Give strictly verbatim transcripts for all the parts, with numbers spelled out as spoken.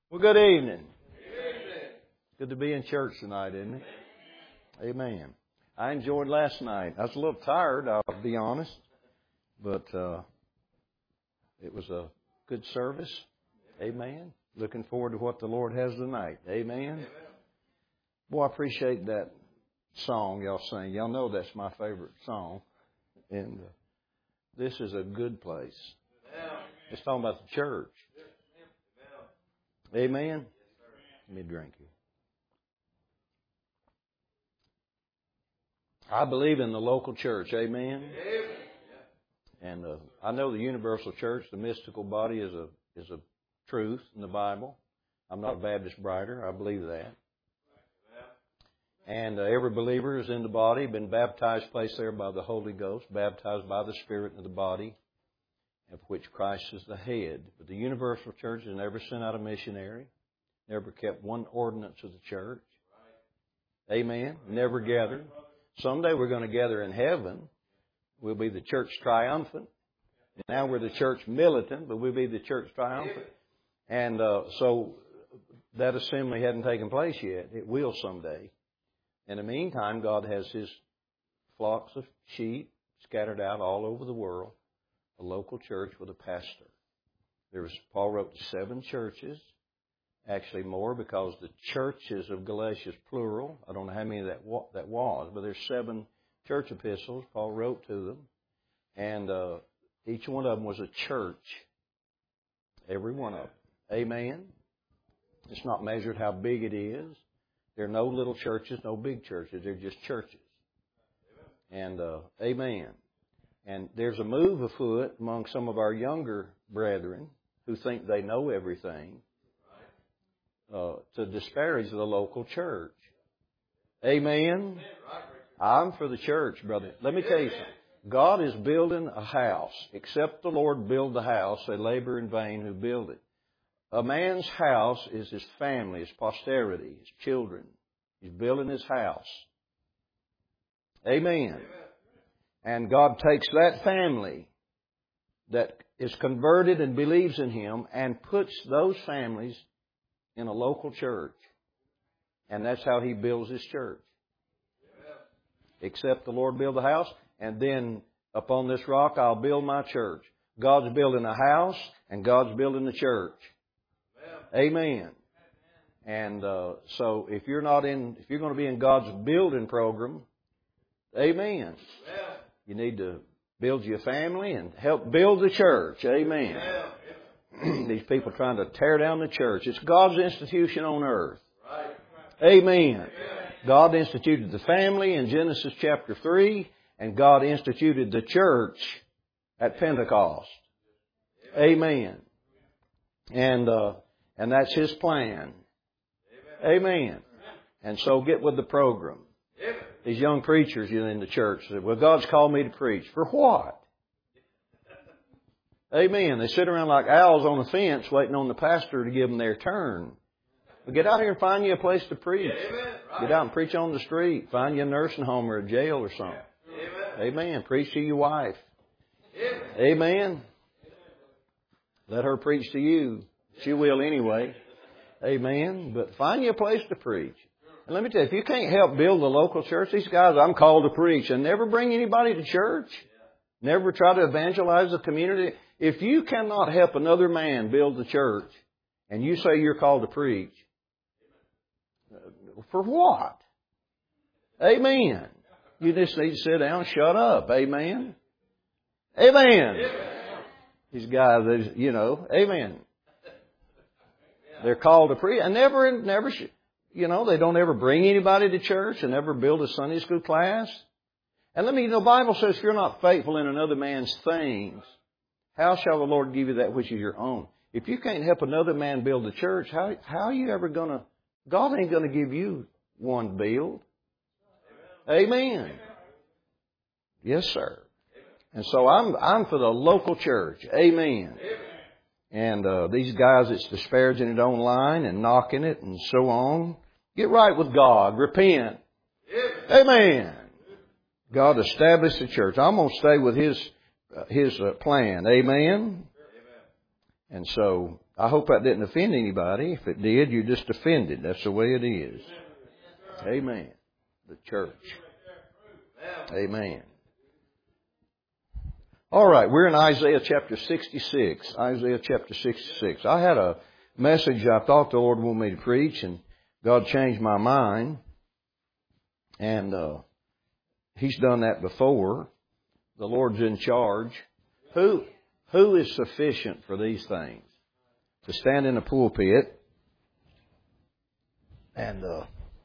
Well, good evening. Good to be in church tonight, isn't it? Amen. I enjoyed last night. I was a little tired, I'll be honest, but uh, it was a good service. Amen. Looking forward to what the Lord has tonight. Amen. Boy, I appreciate that song y'all sing. Y'all know that's my favorite song. And uh, this is a good place. It's talking about the church. Amen. Let me drink here. I believe in the local church. Amen. And uh, I know the universal church, the mystical body, is a is a truth in the Bible. I'm not a Baptist brighter. I believe that. And uh, every believer is in the body, been baptized, placed there by the Holy Ghost, baptized by the Spirit into the body, of which Christ is the head. But the universal church has never sent out a missionary, never kept one ordinance of the church. Amen. Never gathered. Someday we're going to gather in heaven. We'll be the church triumphant. Now we're the church militant, but we'll be the church triumphant. And uh, so that assembly hadn't taken place yet. It will someday. In the meantime, God has His flocks of sheep scattered out all over the world. A local church with a pastor. There was, Paul wrote to seven churches. Actually more, because the churches of Galatia is plural. I don't know how many that that was, but there's seven church epistles Paul wrote to them. And uh, each one of them was a church. Every one of them. Amen. It's not measured how big it is. There are no little churches, no big churches. They're just churches. And uh, amen. And there's a move afoot among some of our younger brethren who think they know everything uh, to disparage the local church. Amen? I'm for the church, brother. Let me tell you something. God is building a house. Except the Lord build the house, they labor in vain who build it. A man's house is his family, his posterity, his children. He's building his house. Amen. And God takes that family that is converted and believes in Him and puts those families in a local church. And that's how He builds His church. Except the Lord build the house, and then upon this rock I'll build my church. God's building a house, and God's building the church. Amen. And uh, so if you're not in, if you're going to be in God's building program, amen. You need to build your family and help build the church. Amen. These people trying to tear down the church. It's God's institution on earth. Amen. God instituted the family in Genesis chapter three, and God instituted the church at Pentecost. Amen. And uh, and that's His plan. Amen. And so get with the program. These young preachers in the church say, well, God's called me to preach. For what? Amen. They sit around like owls on a fence waiting on the pastor to give them their turn. Well, get out here and find you a place to preach. Get out and preach on the street. Find you a nursing home or a jail or something. Amen. Preach to your wife. Amen. Let her preach to you. She will anyway. Amen. But find you a place to preach. And let me tell you, if you can't help build the local church, these guys, I'm called to preach, and never bring anybody to church. Never try to evangelize the community. If you cannot help another man build the church, and you say you're called to preach, for what? Amen. You just need to sit down and shut up. Amen. Amen. These guys, you know, amen. They're called to preach. And never, never, you know, they don't ever bring anybody to church and never build a Sunday school class. And let me, the Bible says, if you're not faithful in another man's things, how shall the Lord give you that which is your own? If you can't help another man build the church, how, how are you ever going to, God ain't going to give you one build. Amen. Yes, sir. And so I'm, I'm for the local church. Amen. And uh, these guys that's disparaging it online and knocking it and so on, get right with God. Repent. Amen. God established the church. I'm going to stay with His uh, His uh, plan. Amen. And so I hope that didn't offend anybody. If it did, you're just offended. That's the way it is. Amen. The church. Amen. All right, we're in Isaiah chapter sixty-six. Isaiah chapter sixty-six. I had a message I thought the Lord wanted me to preach, and God changed my mind. And uh, He's done that before. The Lord's in charge. Who, who is sufficient for these things? To stand in a pulpit and uh,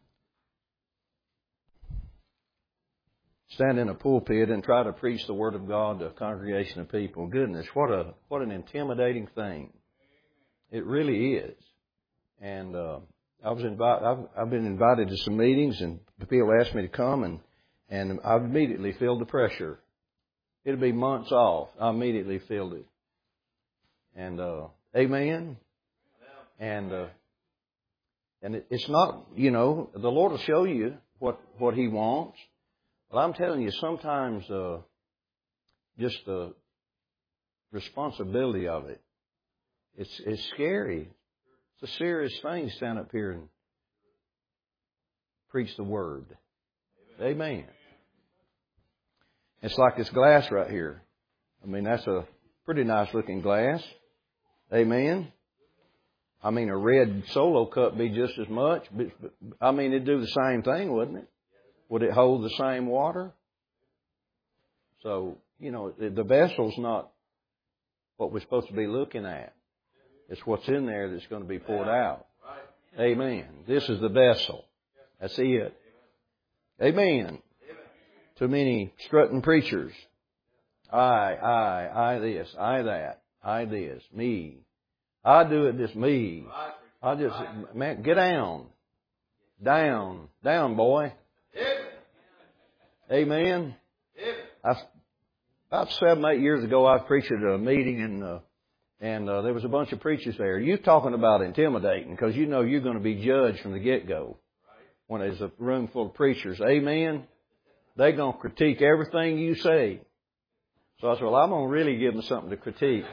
stand in a pulpit and try to preach the Word of God to a congregation of people. Goodness, what a what an intimidating thing. It really is. And uh, I was invited. I've, I've been invited to some meetings, and people asked me to come, and and I immediately feel the pressure. It'll be months off. I immediately feel it. And uh, amen. And uh, and it, it's not, you know, the Lord will show you what what He wants. But I'm telling you, sometimes uh, just the responsibility of it, it's it's scary. It's a serious thing to stand up here and preach the Word. Amen. It's like this glass right here. I mean, that's a pretty nice looking glass. Amen. I mean, a red Solo cup be just as much. But, I mean, it'd do the same thing, wouldn't it? Would it hold the same water? So, you know, the vessel's not what we're supposed to be looking at. It's what's in there that's going to be poured out. Amen. This is the vessel. That's it. Amen. Too many strutting preachers. I, I, I this, I that, I this, me. I do it just me. I just, man, get down. Down. Down, boy. Amen. I, about seven, eight years ago, I preached at a meeting, and uh, and uh, there was a bunch of preachers there. You're talking about intimidating, because you know you're going to be judged from the get-go when there's a room full of preachers. Amen. They're going to critique everything you say. So I said, well, I'm going to really give them something to critique.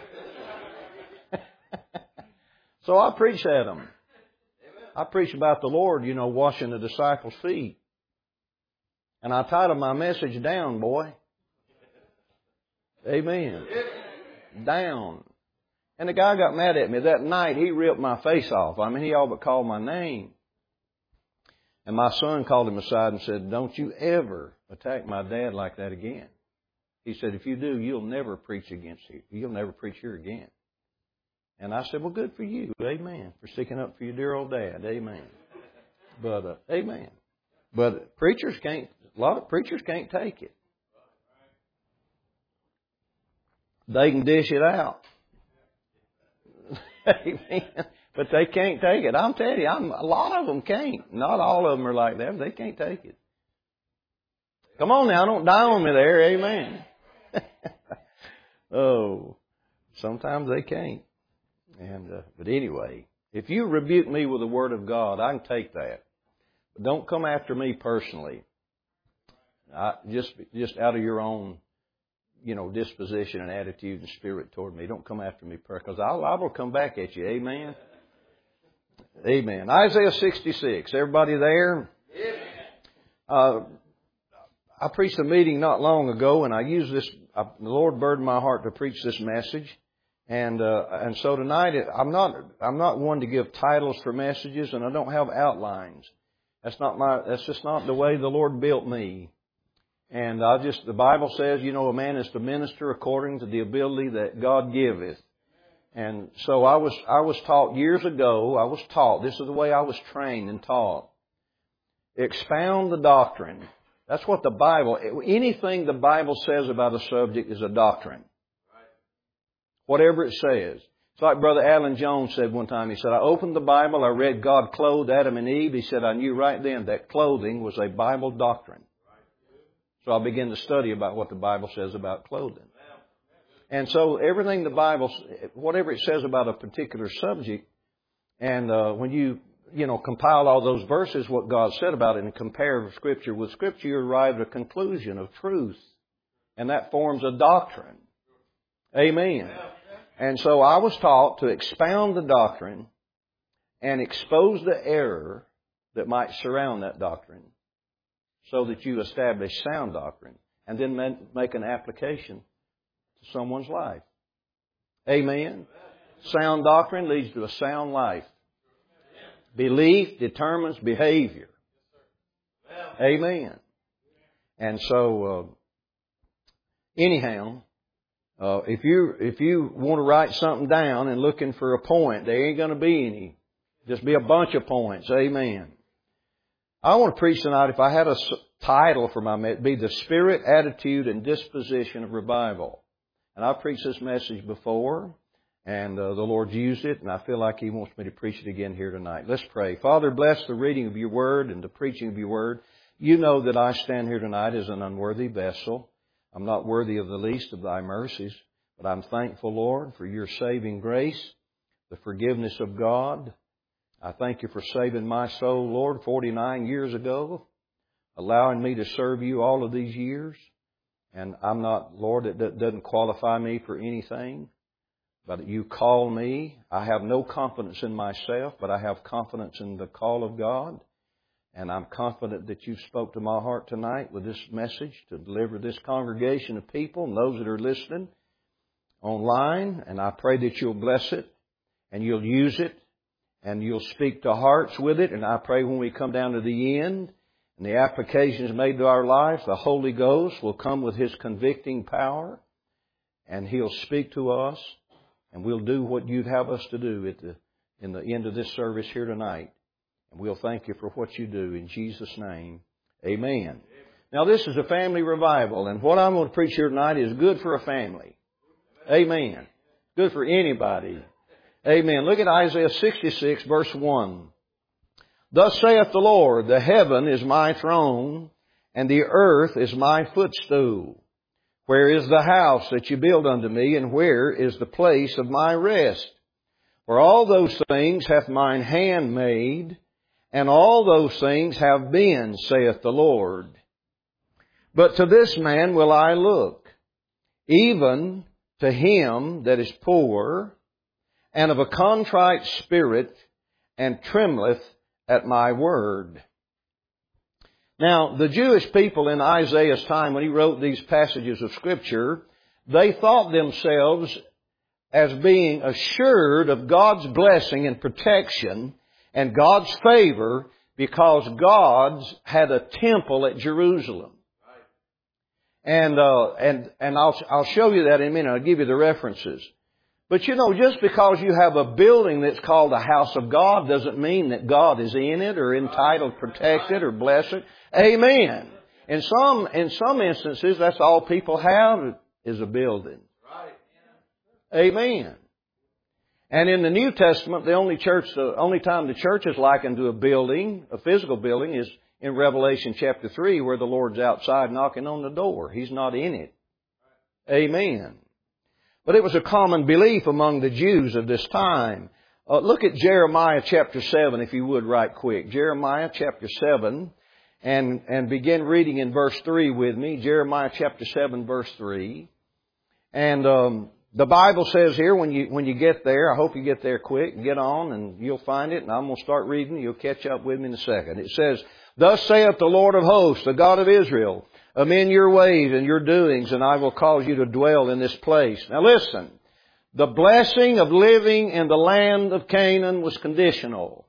So I preached at them. I preached about the Lord, you know, washing the disciples' feet. And I titled my message, Down, Boy. Amen. Down. And the guy got mad at me. That night, he ripped my face off. I mean, he all but called my name. And my son called him aside and said, don't you ever attack my dad like that again. He said, if you do, you'll never preach against you. You'll never preach here again. And I said, well, good for you. Amen. For sticking up for your dear old dad. Amen. But, uh, amen. But preachers can't, a lot of preachers can't take it. They can dish it out. Amen. But they can't take it. I'm telling you, I'm, a lot of them can't. Not all of them are like that. But they can't take it. Come on now, don't die on me there. Amen. Oh, sometimes they can't. And uh, but anyway, if you rebuke me with the Word of God, I can take that. But don't come after me personally. I, just just out of your own, you know, disposition and attitude and spirit toward me. Don't come after me personally, because I will come back at you. Amen. Amen. Isaiah sixty-six. Everybody there? Uh, I preached a meeting not long ago, and I used this. I, the Lord burdened my heart to preach this message, and uh, and so tonight I'm not I'm not one to give titles for messages, and I don't have outlines. That's not my. That's just not the way the Lord built me. And I just the Bible says, you know, a man is to minister according to the ability that God giveth. And so I was I was taught years ago. I was taught. This is the way I was trained and taught. Expound the doctrine. That's what the Bible, anything the Bible says about a subject is a doctrine. Whatever it says. It's like Brother Alan Jones said one time. He said, I opened the Bible, I read God clothed Adam and Eve. He said, I knew right then that clothing was a Bible doctrine. So I began to study about what the Bible says about clothing. And so everything the Bible, whatever it says about a particular subject, and uh, when you you know, compile all those verses, what God said about it, and compare Scripture with Scripture, you arrive at a conclusion of truth. And that forms a doctrine. Amen. And so I was taught to expound the doctrine and expose the error that might surround that doctrine so that you establish sound doctrine and then make an application to someone's life. Amen. Sound doctrine leads to a sound life. Belief determines behavior. Amen. And so, uh, anyhow, uh, if you if you want to write something down and looking for a point, there ain't going to be any. Just be a bunch of points. Amen. I want to preach tonight. If I had a title for my message, it'd be the spirit, attitude, and disposition of revival. And I've preached this message before, and uh, the Lord used it, and I feel like He wants me to preach it again here tonight. Let's pray. Father, bless the reading of Your Word and the preaching of Your Word. You know that I stand here tonight as an unworthy vessel. I'm not worthy of the least of Thy mercies, but I'm thankful, Lord, for Your saving grace, the forgiveness of God. I thank You for saving my soul, Lord, forty-nine years ago, allowing me to serve You all of these years. And I'm not, Lord, it doesn't qualify me for anything, but You call me. I have no confidence in myself, but I have confidence in the call of God. And I'm confident that You spoke to my heart tonight with this message to deliver this congregation of people and those that are listening online. And I pray that You'll bless it and You'll use it and You'll speak to hearts with it. And I pray when we come down to the end and the applications made to our life, the Holy Ghost will come with His convicting power and He'll speak to us and we'll do what You'd have us to do at the, in the end of this service here tonight. And we'll thank You for what You do in Jesus' name. Amen. Amen. Now this is a family revival, and what I'm going to preach here tonight is good for a family. Amen. Amen. Good for anybody. Amen. Look at Isaiah sixty-six, verse one. Thus saith the Lord, the heaven is My throne, and the earth is My footstool. Where is the house that you build unto Me, and where is the place of My rest? For all those things hath Mine hand made, and all those things have been, saith the Lord. But to this man will I look, even to him that is poor, and of a contrite spirit, and trembleth at My word. Now, the Jewish people in Isaiah's time, when he wrote these passages of Scripture, they thought themselves as being assured of God's blessing and protection and God's favor because God's had a temple at Jerusalem. And, uh, and, and I'll, I'll show you that in a minute. I'll give you the references. But you know, just because you have a building that's called the house of God doesn't mean that God is in it or entitled, protected, or blessed. Amen. In some, in some instances, that's all people have is a building. Amen. And in the New Testament, the only church, the only time the church is likened to a building, a physical building, is in Revelation chapter three, where the Lord's outside knocking on the door. He's not in it. Amen. But it was a common belief among the Jews of this time. Uh, look at Jeremiah chapter seven, if you would, right quick. Jeremiah chapter seven, and, and begin reading in verse three with me. Jeremiah chapter seven, verse three. And, um, the Bible says here, when you, when you get there, I hope you get there quick and get on and you'll find it, and I'm going to start reading. You'll catch up with me in a second. It says, Thus saith the Lord of hosts, the God of Israel, amend your ways and your doings, and I will cause you to dwell in this place. Now listen, the blessing of living in the land of Canaan was conditional.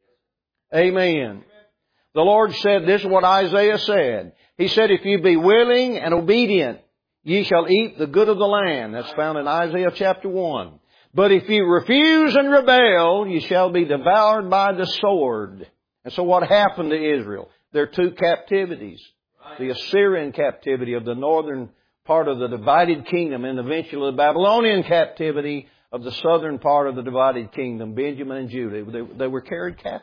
Amen. The Lord said, this is what Isaiah said. He said, if you be willing and obedient, ye shall eat the good of the land. That's found in Isaiah chapter one. But if you refuse and rebel, ye shall be devoured by the sword. And so what happened to Israel? There are two captivities. The Assyrian captivity of the northern part of the divided kingdom, and eventually the Babylonian captivity of the southern part of the divided kingdom, Benjamin and Judah. They, they were carried captive.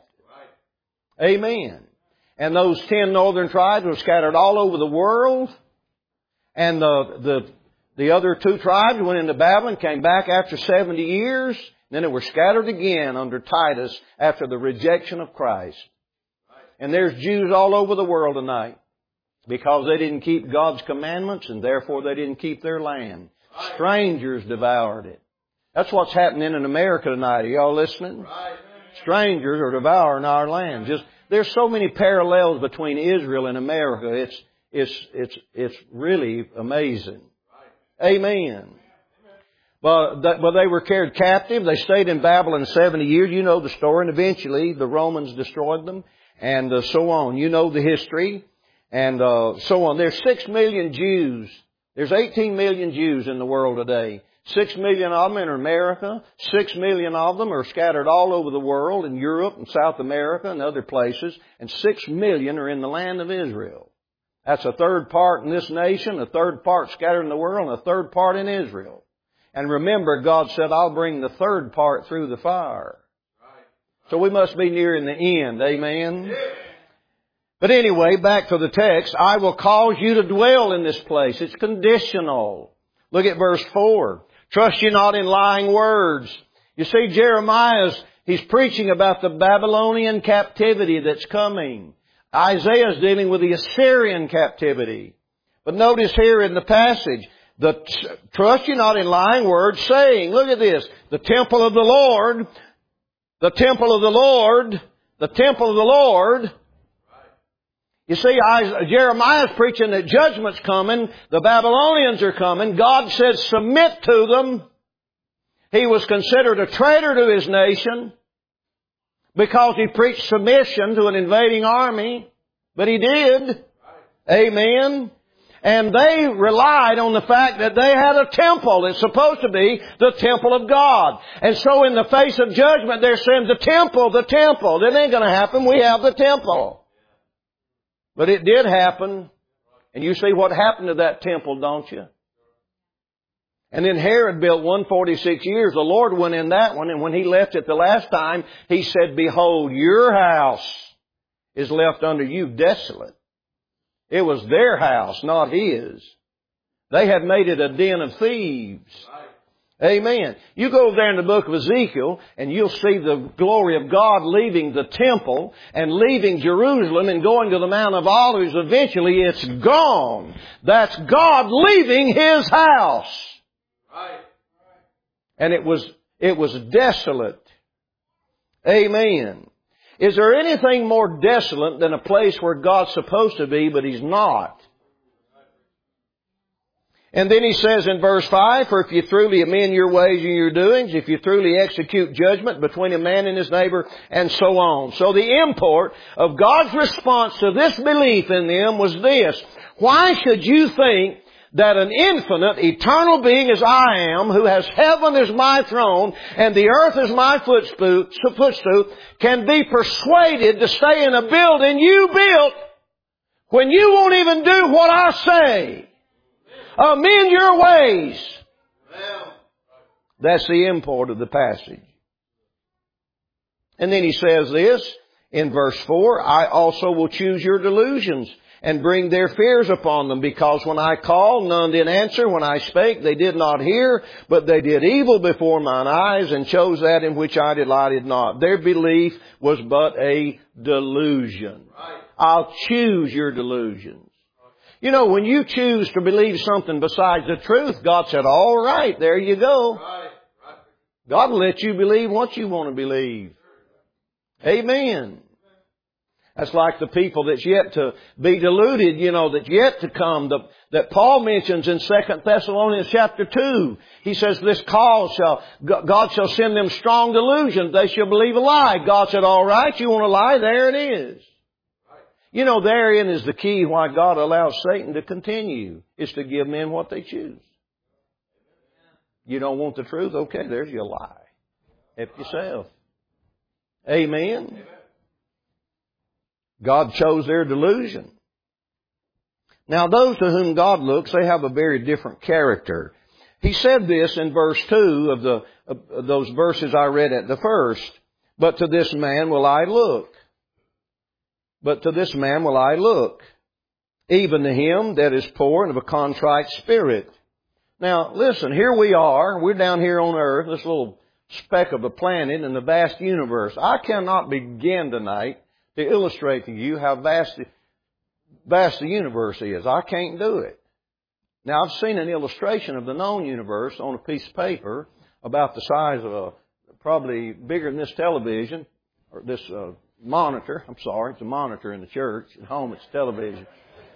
Amen. And those ten northern tribes were scattered all over the world. And the, the, the other two tribes went into Babylon, came back after seventy years. Then they were scattered again under Titus after the rejection of Christ. And there's Jews all over the world tonight because they didn't keep God's commandments and therefore they didn't keep their land. Strangers devoured it. That's what's happening in America tonight. Are y'all listening? Right. Strangers are devouring our land. Just, there's so many parallels between Israel and America. It's, it's, it's, it's really amazing. Right. Amen. But, but they were carried captive. They stayed in Babylon seventy years. You know the story. And eventually the Romans destroyed them. And uh, so on. You know the history. And uh, so on. There's six million Jews. There's eighteen million Jews in the world today. Six million of them in America. Six million of them are scattered all over the world in Europe and South America and other places. And six million are in the land of Israel. That's a third part in this nation, a third part scattered in the world, and a third part in Israel. And remember, God said, I'll bring the third part through the fire. So we must be nearing the end. Amen? But anyway, back to the text. I will cause you to dwell in this place. It's conditional. Look at verse four. Trust you not in lying words. You see, Jeremiah's, he's preaching about the Babylonian captivity that's coming. Isaiah's dealing with the Assyrian captivity. But notice here in the passage, the trust you not in lying words, saying, look at this, the temple of the Lord, the temple of the Lord, the temple of the Lord. You see, Jeremiah's preaching that judgment's coming, the Babylonians are coming. God said submit to them. He was considered a traitor to his nation because he preached submission to an invading army. But he did. Amen. And they relied on the fact that they had a temple. It's supposed to be the temple of God. And so in the face of judgment, they're saying, the temple, the temple. That ain't going to happen. We have the temple. But it did happen. And you see what happened to that temple, don't you? And then Herod built one hundred forty-six years. The Lord went in that one. And when He left it the last time, He said, behold, your house is left under you desolate. It was their house, not His. They had made it a den of thieves. Amen. You go there in the book of Ezekiel and you'll see the glory of God leaving the temple and leaving Jerusalem and going to the Mount of Olives. Eventually it's gone. That's God leaving His house. Right. And it was, it was desolate. Amen. Is there anything more desolate than a place where God's supposed to be, but He's not? And then He says in verse five, for if you truly amend your ways and your doings, if you truly execute judgment between a man and his neighbor, and so on. So the import of God's response to this belief in them was this. Why should you think that an infinite, eternal being as I am, who has heaven as my throne and the earth as my footstool, footstool, can be persuaded to stay in a building you built when you won't even do what I say? Amend your ways. That's the import of the passage. And then he says this in verse four, I also will choose your delusions and bring their fears upon them, because when I called, none did answer. When I spake, they did not hear, but they did evil before mine eyes and chose that in which I delighted not. Their belief was but a delusion. Right. I'll choose your delusions. You know, when you choose to believe something besides the truth, God said, all right, there you go. Right. Right. God will let you believe what you want to believe. Amen. That's like the people that's yet to be deluded, you know, that's yet to come, the, that Paul mentions in Second Thessalonians chapter two. He says, this cause shall, God shall send them strong delusions. They shall believe a lie. God said, all right, you want a lie? There it is. You know, therein is the key why God allows Satan to continue, is to give men what they choose. You don't want the truth? Okay, there's your lie. Help yourself. Amen. God chose their delusion. Now, those to whom God looks, they have a very different character. He said this in verse two of the of those verses I read at the first. But to this man will I look. But to this man will I look, even to him that is poor and of a contrite spirit. Now, listen, here we are. We're down here on earth, this little speck of a planet in the vast universe. I cannot begin tonight to illustrate to you how vast, vast the universe is. I can't do it. Now, I've seen an illustration of the known universe on a piece of paper about the size of a, probably bigger than this television, or this uh, monitor. I'm sorry, it's a monitor in the church. At home, it's television.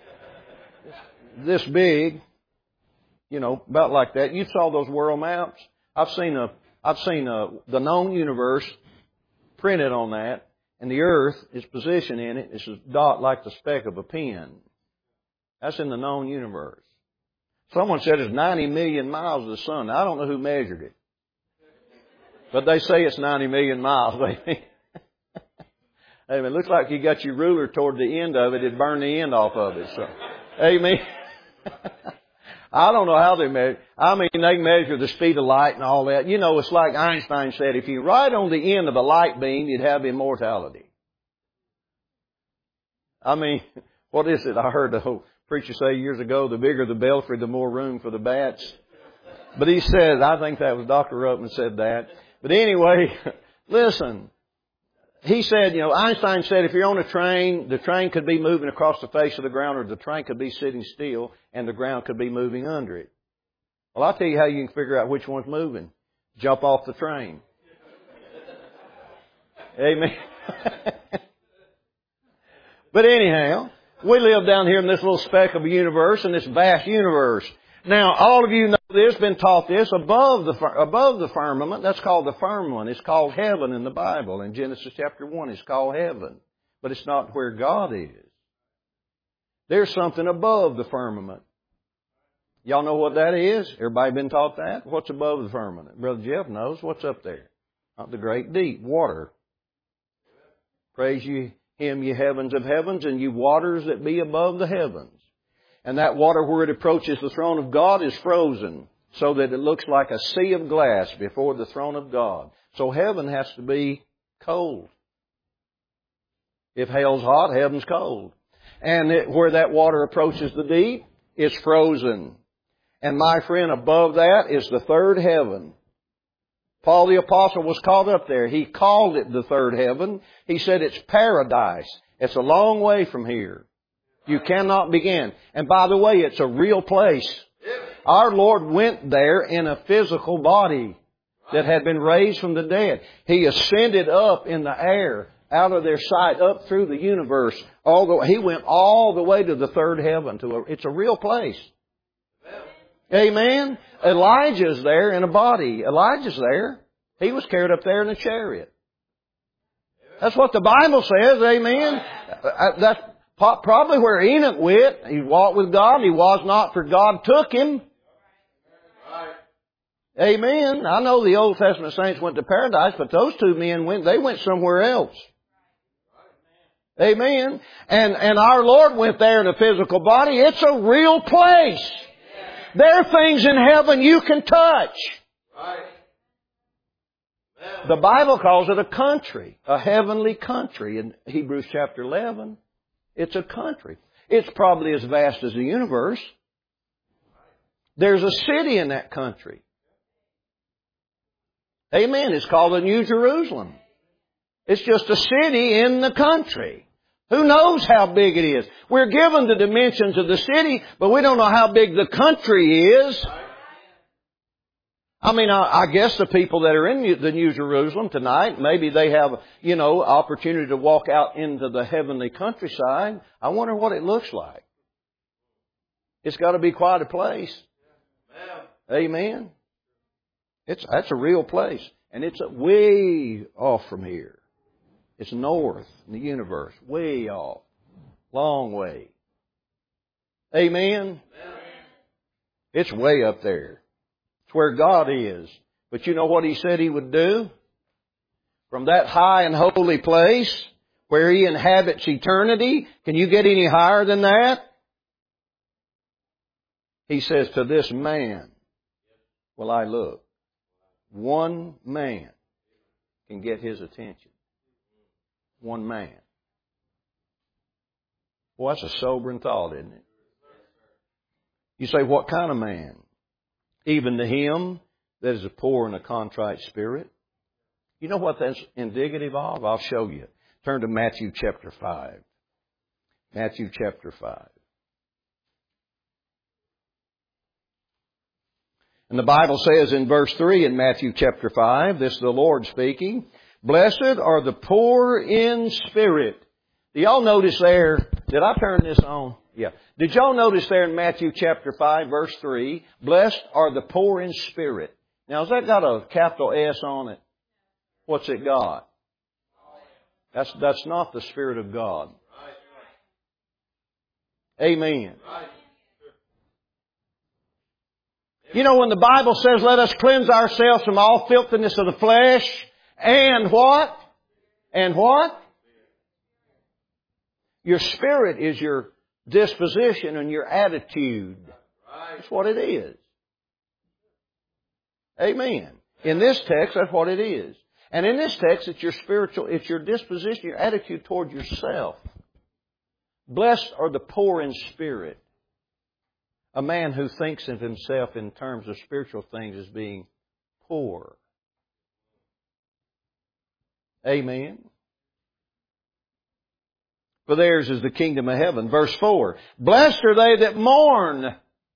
This big, you know, about like that. You saw those world maps. I've seen a, I've seen a, the known universe printed on that, and the Earth is positioned in it. It's a dot like the speck of a pen. That's in the known universe. Someone said it's ninety million miles of the sun. Now, I don't know who measured it, but they say it's ninety million miles. Hey, it looks like you got your ruler toward the end of it. It'd burn the end off of it. So, amen. I don't know how they measure. I mean, they measure the speed of light and all that. You know, it's like Einstein said, if you ride on the end of a light beam, you'd have immortality. I mean, what is it? I heard the whole preacher say years ago, the bigger the belfry, the more room for the bats. But he said, I think that was Doctor Ruppman said that. But anyway, listen. He said, you know, Einstein said if you're on a train, the train could be moving across the face of the ground, or the train could be sitting still and the ground could be moving under it. Well, I'll tell you how you can figure out which one's moving. Jump off the train. Amen. But anyhow, we live down here in this little speck of a universe, in this vast universe. Now, all of you know this, been taught this, above the, above the firmament, that's called the firmament. It's called heaven in the Bible. In Genesis chapter one, it's called heaven. But it's not where God is. There's something above the firmament. Y'all know what that is? Everybody been taught that? What's above the firmament? Brother Jeff knows. What's up there? Not the great deep, water. Praise you, Him, ye heavens of heavens, and you waters that be above the heavens. And that water where it approaches the throne of God is frozen, so that it looks like a sea of glass before the throne of God. So heaven has to be cold. If hell's hot, heaven's cold. And it, where that water approaches the deep, it's frozen. And my friend, above that is the third heaven. Paul the Apostle was caught up there. He called it the third heaven. He said it's paradise. It's a long way from here. You cannot begin. And by the way, it's a real place. Our Lord went there in a physical body that had been raised from the dead. He ascended up in the air, out of their sight, up through the universe. All the way. He went all the way to the third heaven. To a, it's a real place. Amen. Elijah's there in a body. Elijah's there. He was carried up there in a chariot. That's what the Bible says. Amen. That's probably where Enoch went. He walked with God. He was not, for God took him. Amen. I know the Old Testament saints went to paradise, but those two men went, they went somewhere else. Amen. And, and our Lord went there in a physical body. It's a real place. There are things in heaven you can touch. The Bible calls it a country, a heavenly country in Hebrews chapter eleven. It's a country. It's probably as vast as the universe. There's a city in that country. Amen. It's called the New Jerusalem. It's just a city in the country. Who knows how big it is? We're given the dimensions of the city, but we don't know how big the country is. I mean, I, I guess the people that are in the New Jerusalem tonight, maybe they have, you know, opportunity to walk out into the heavenly countryside. I wonder what it looks like. It's got to be quite a place. Amen. It's, that's a real place. And it's way off from here. It's north in the universe. Way off. Long way. Amen. It's way up there. It's where God is. But you know what He said He would do? From that high and holy place where He inhabits eternity, can you get any higher than that? He says, to this man will I look. One man can get His attention. One man. Well, that's a sobering thought, isn't it? You say, what kind of man? Even to him that is a poor and a contrite spirit. You know what that's indicative of? I'll show you. Turn to Matthew chapter five. Matthew chapter five. And the Bible says in verse three in Matthew chapter five, this is the Lord speaking, blessed are the poor in spirit. Do y'all notice there, did I turn this on? Yeah. Did y'all notice there in Matthew chapter five verse three, blessed are the poor in spirit. Now has that got a capital S on it? What's it got? That's, that's not the Spirit of God. Amen. You know, when the Bible says, let us cleanse ourselves from all filthiness of the flesh, and what? And what? Your spirit is your disposition and your attitude. That's what it is. Amen. In this text, that's what it is. And in this text, it's your spiritual, it's your disposition, your attitude toward yourself. Blessed are the poor in spirit. A man who thinks of himself in terms of spiritual things as being poor. Amen. For theirs is the kingdom of heaven. Verse four. Blessed are they that mourn.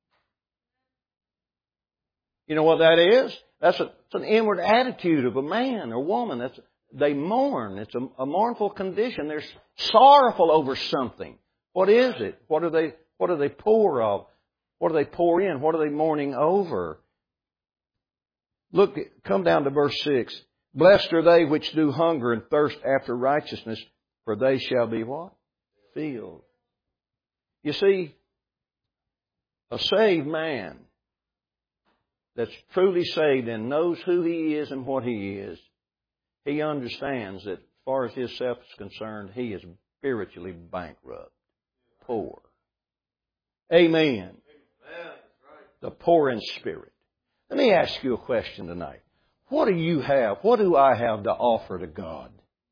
You know what that is? That's a, it's an inward attitude of a man or woman. That's, they mourn. It's a, a mournful condition. They're sorrowful over something. What is it? What are they, what are they poor of? What do they pour in? What are they mourning over? Look, come down to verse six. Blessed are they which do hunger and thirst after righteousness, for they shall be what? Filled. You see, a saved man that's truly saved and knows who he is and what he is, he understands that as far as his self is concerned, he is spiritually bankrupt, poor. Amen. The poor in spirit. Let me ask you a question tonight. What do you have? What do I have to offer to God?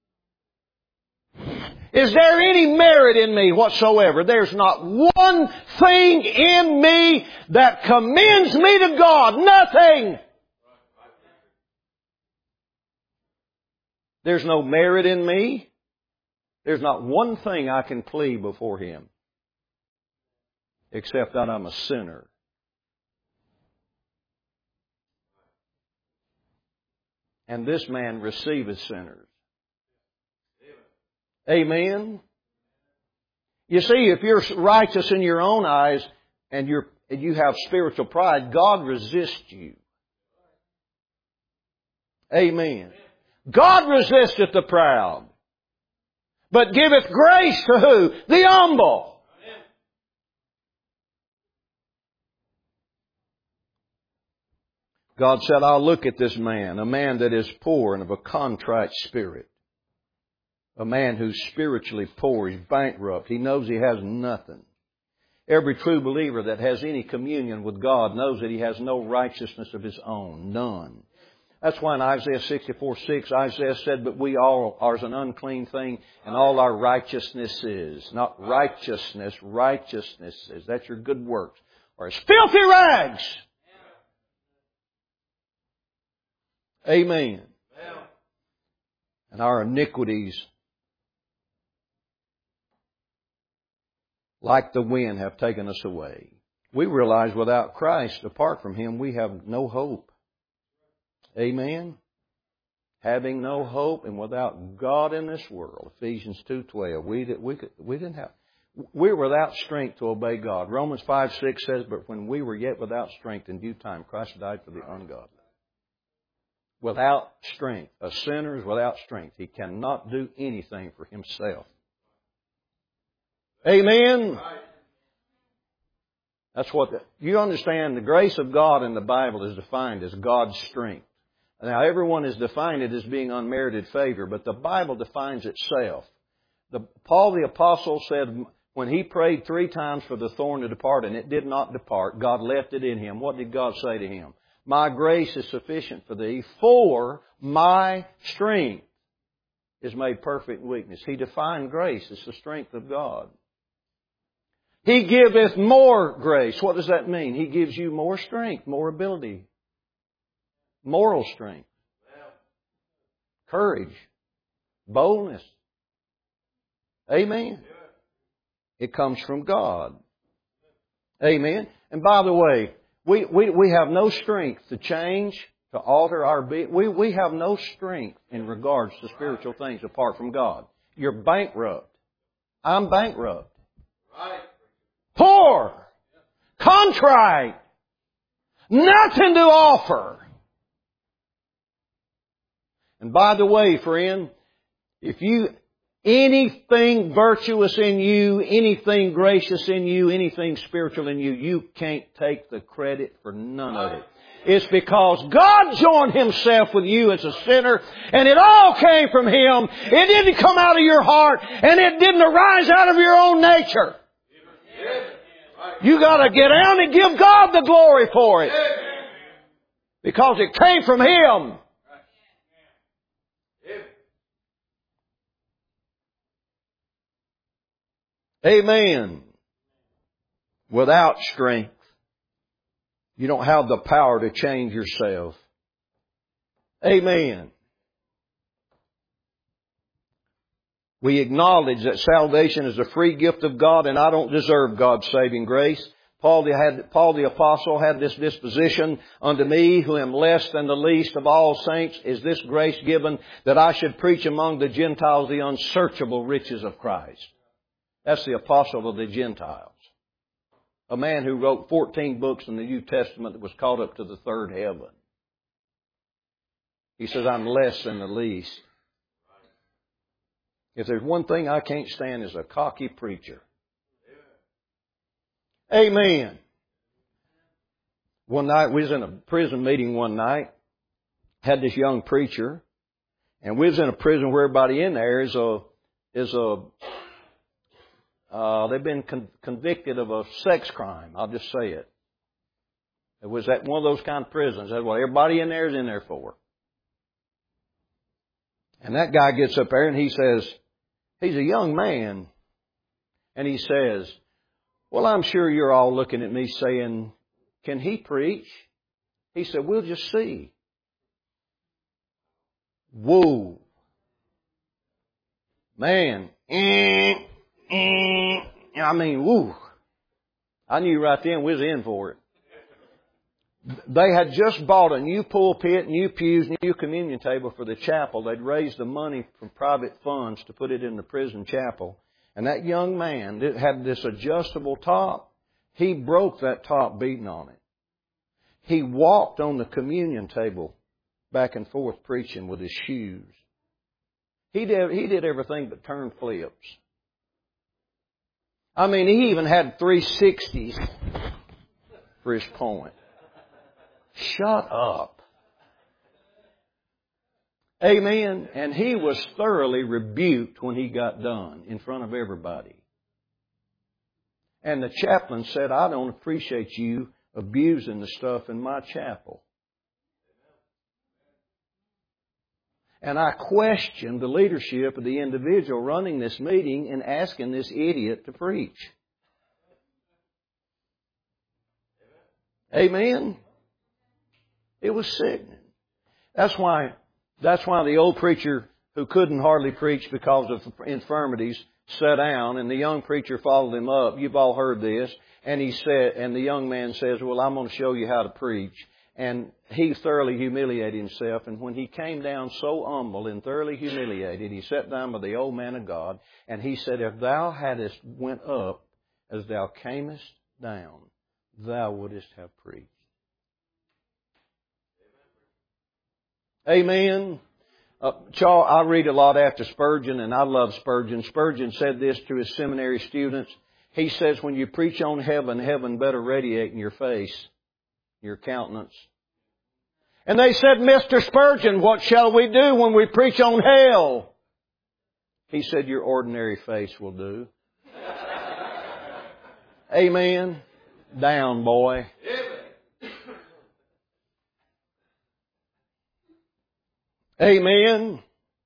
Is there any merit in me whatsoever? There's not one thing in me that commends me to God. Nothing. There's no merit in me. There's not one thing I can plead before Him except that I'm a sinner. And this man receiveth sinners. Amen. You see, if you're righteous in your own eyes and you're, and you have spiritual pride, God resists you. Amen. God resisteth the proud, but giveth grace to who? The humble. God said, I'll look at this man, a man that is poor and of a contrite spirit. A man who's spiritually poor, he's bankrupt, he knows he has nothing. Every true believer that has any communion with God knows that he has no righteousness of his own, none. That's why in Isaiah sixty-four six, Isaiah said, but we all are as an unclean thing, and all our righteousness is. Not righteousness, righteousness is. That's your good works. Or as filthy rags. Amen. And our iniquities, like the wind, have taken us away. We realize without Christ, apart from Him, we have no hope. Amen. Having no hope and without God in this world. Ephesians two twelve. We did, we could, we didn't have. We're without strength to obey God. Romans five six says, but when we were yet without strength, in due time Christ died for the ungodly. Without strength. A sinner is without strength. He cannot do anything for himself. Amen. That's what the, you understand. The grace of God in the Bible is defined as God's strength. Now, everyone has defined it as being unmerited favor, but the Bible defines itself. The, Paul the Apostle said when he prayed three times for the thorn to depart and it did not depart, God left it in him. What did God say to him? My grace is sufficient for thee, for my strength is made perfect in weakness. He defined grace as the strength of God. He giveth more grace. What does that mean? He gives you more strength, more ability, moral strength, courage, boldness. Amen. It comes from God. Amen. And by the way, We, we, we have no strength to change, to alter our being. We, we have no strength in regards to spiritual things apart from God. You're bankrupt. I'm bankrupt. Right. Poor. Contrite. Nothing to offer. And by the way, friend, if you, anything virtuous in you, anything gracious in you, anything spiritual in you, you can't take the credit for none of it. It's because God joined Himself with you as a sinner, and it all came from Him. It didn't come out of your heart, and it didn't arise out of your own nature. You got to get out and give God the glory for it, because it came from Him. Amen. Without strength, you don't have the power to change yourself. Amen. We acknowledge that salvation is a free gift of God, and I don't deserve God's saving grace. Paul the, had, Paul the Apostle had this disposition: unto me, who am less than the least of all saints, is this grace given, that I should preach among the Gentiles the unsearchable riches of Christ. That's the apostle of the Gentiles. A man who wrote fourteen books in the New Testament that was caught up to the third heaven. He says, I'm less than the least. If there's one thing I can't stand, is a cocky preacher. Amen. One night, we was in a prison meeting one night. Had this young preacher. And we was in a prison where everybody in there is a, is a, Uh, they've been con- convicted of a sex crime. I'll just say it. It was at one of those kind of prisons. That's what everybody in there is in there for. And that guy gets up there and he says, he's a young man. And he says, well, I'm sure you're all looking at me saying, can he preach? He said, we'll just see. Whoa. Man. Eh. I mean, woo. I knew right then we was in for it. They had just bought a new pulpit, new pews, new communion table for the chapel. They'd raised the money from private funds to put it in the prison chapel. And that young man had this adjustable top. He broke that top beating on it. He walked on the communion table back and forth preaching with his shoes. He did, he did everything but turn flips. I mean, he even had three sixties for his point. Shut up. Amen. And he was thoroughly rebuked when he got done in front of everybody. And the chaplain said, I don't appreciate you abusing the stuff in my chapel. And I questioned the leadership of the individual running this meeting and asking this idiot to preach. Amen? It was sickening. That's why, that's why the old preacher who couldn't hardly preach because of infirmities sat down, and the young preacher followed him up. You've all heard this. And he said, and the young man says, well, I'm going to show you how to preach. And he thoroughly humiliated himself. And when he came down so humble and thoroughly humiliated, he sat down with the old man of God. And he said, if thou hadst went up as thou camest down, thou wouldest have preached. Amen. Uh, Charles, I read a lot after Spurgeon, and I love Spurgeon. Spurgeon said this to his seminary students. He says, when you preach on heaven, heaven better radiate in your face, your countenance. And they said, Mister Spurgeon, what shall we do when we preach on hell? He said, your ordinary face will do. Amen. Down, boy. Amen.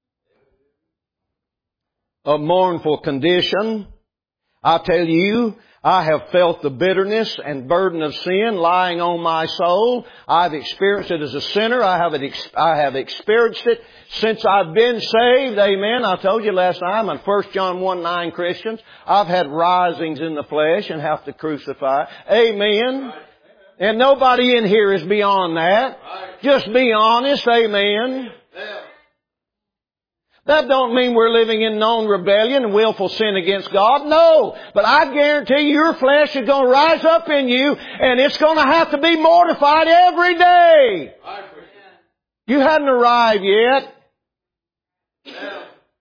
A mournful condition. I tell you, I have felt the bitterness and burden of sin lying on my soul. I've experienced it as a sinner. I have, it, I have experienced it since I've been saved. Amen. I told you last time on First John one nine Christians, I've had risings in the flesh and have to crucify. Amen. And nobody in here is beyond that. Right. Just be honest. Amen. Yeah. That don't mean we're living in known rebellion and willful sin against God. No. But I guarantee you your flesh is going to rise up in you and it's going to have to be mortified every day. Right. You hadn't arrived yet. Yeah.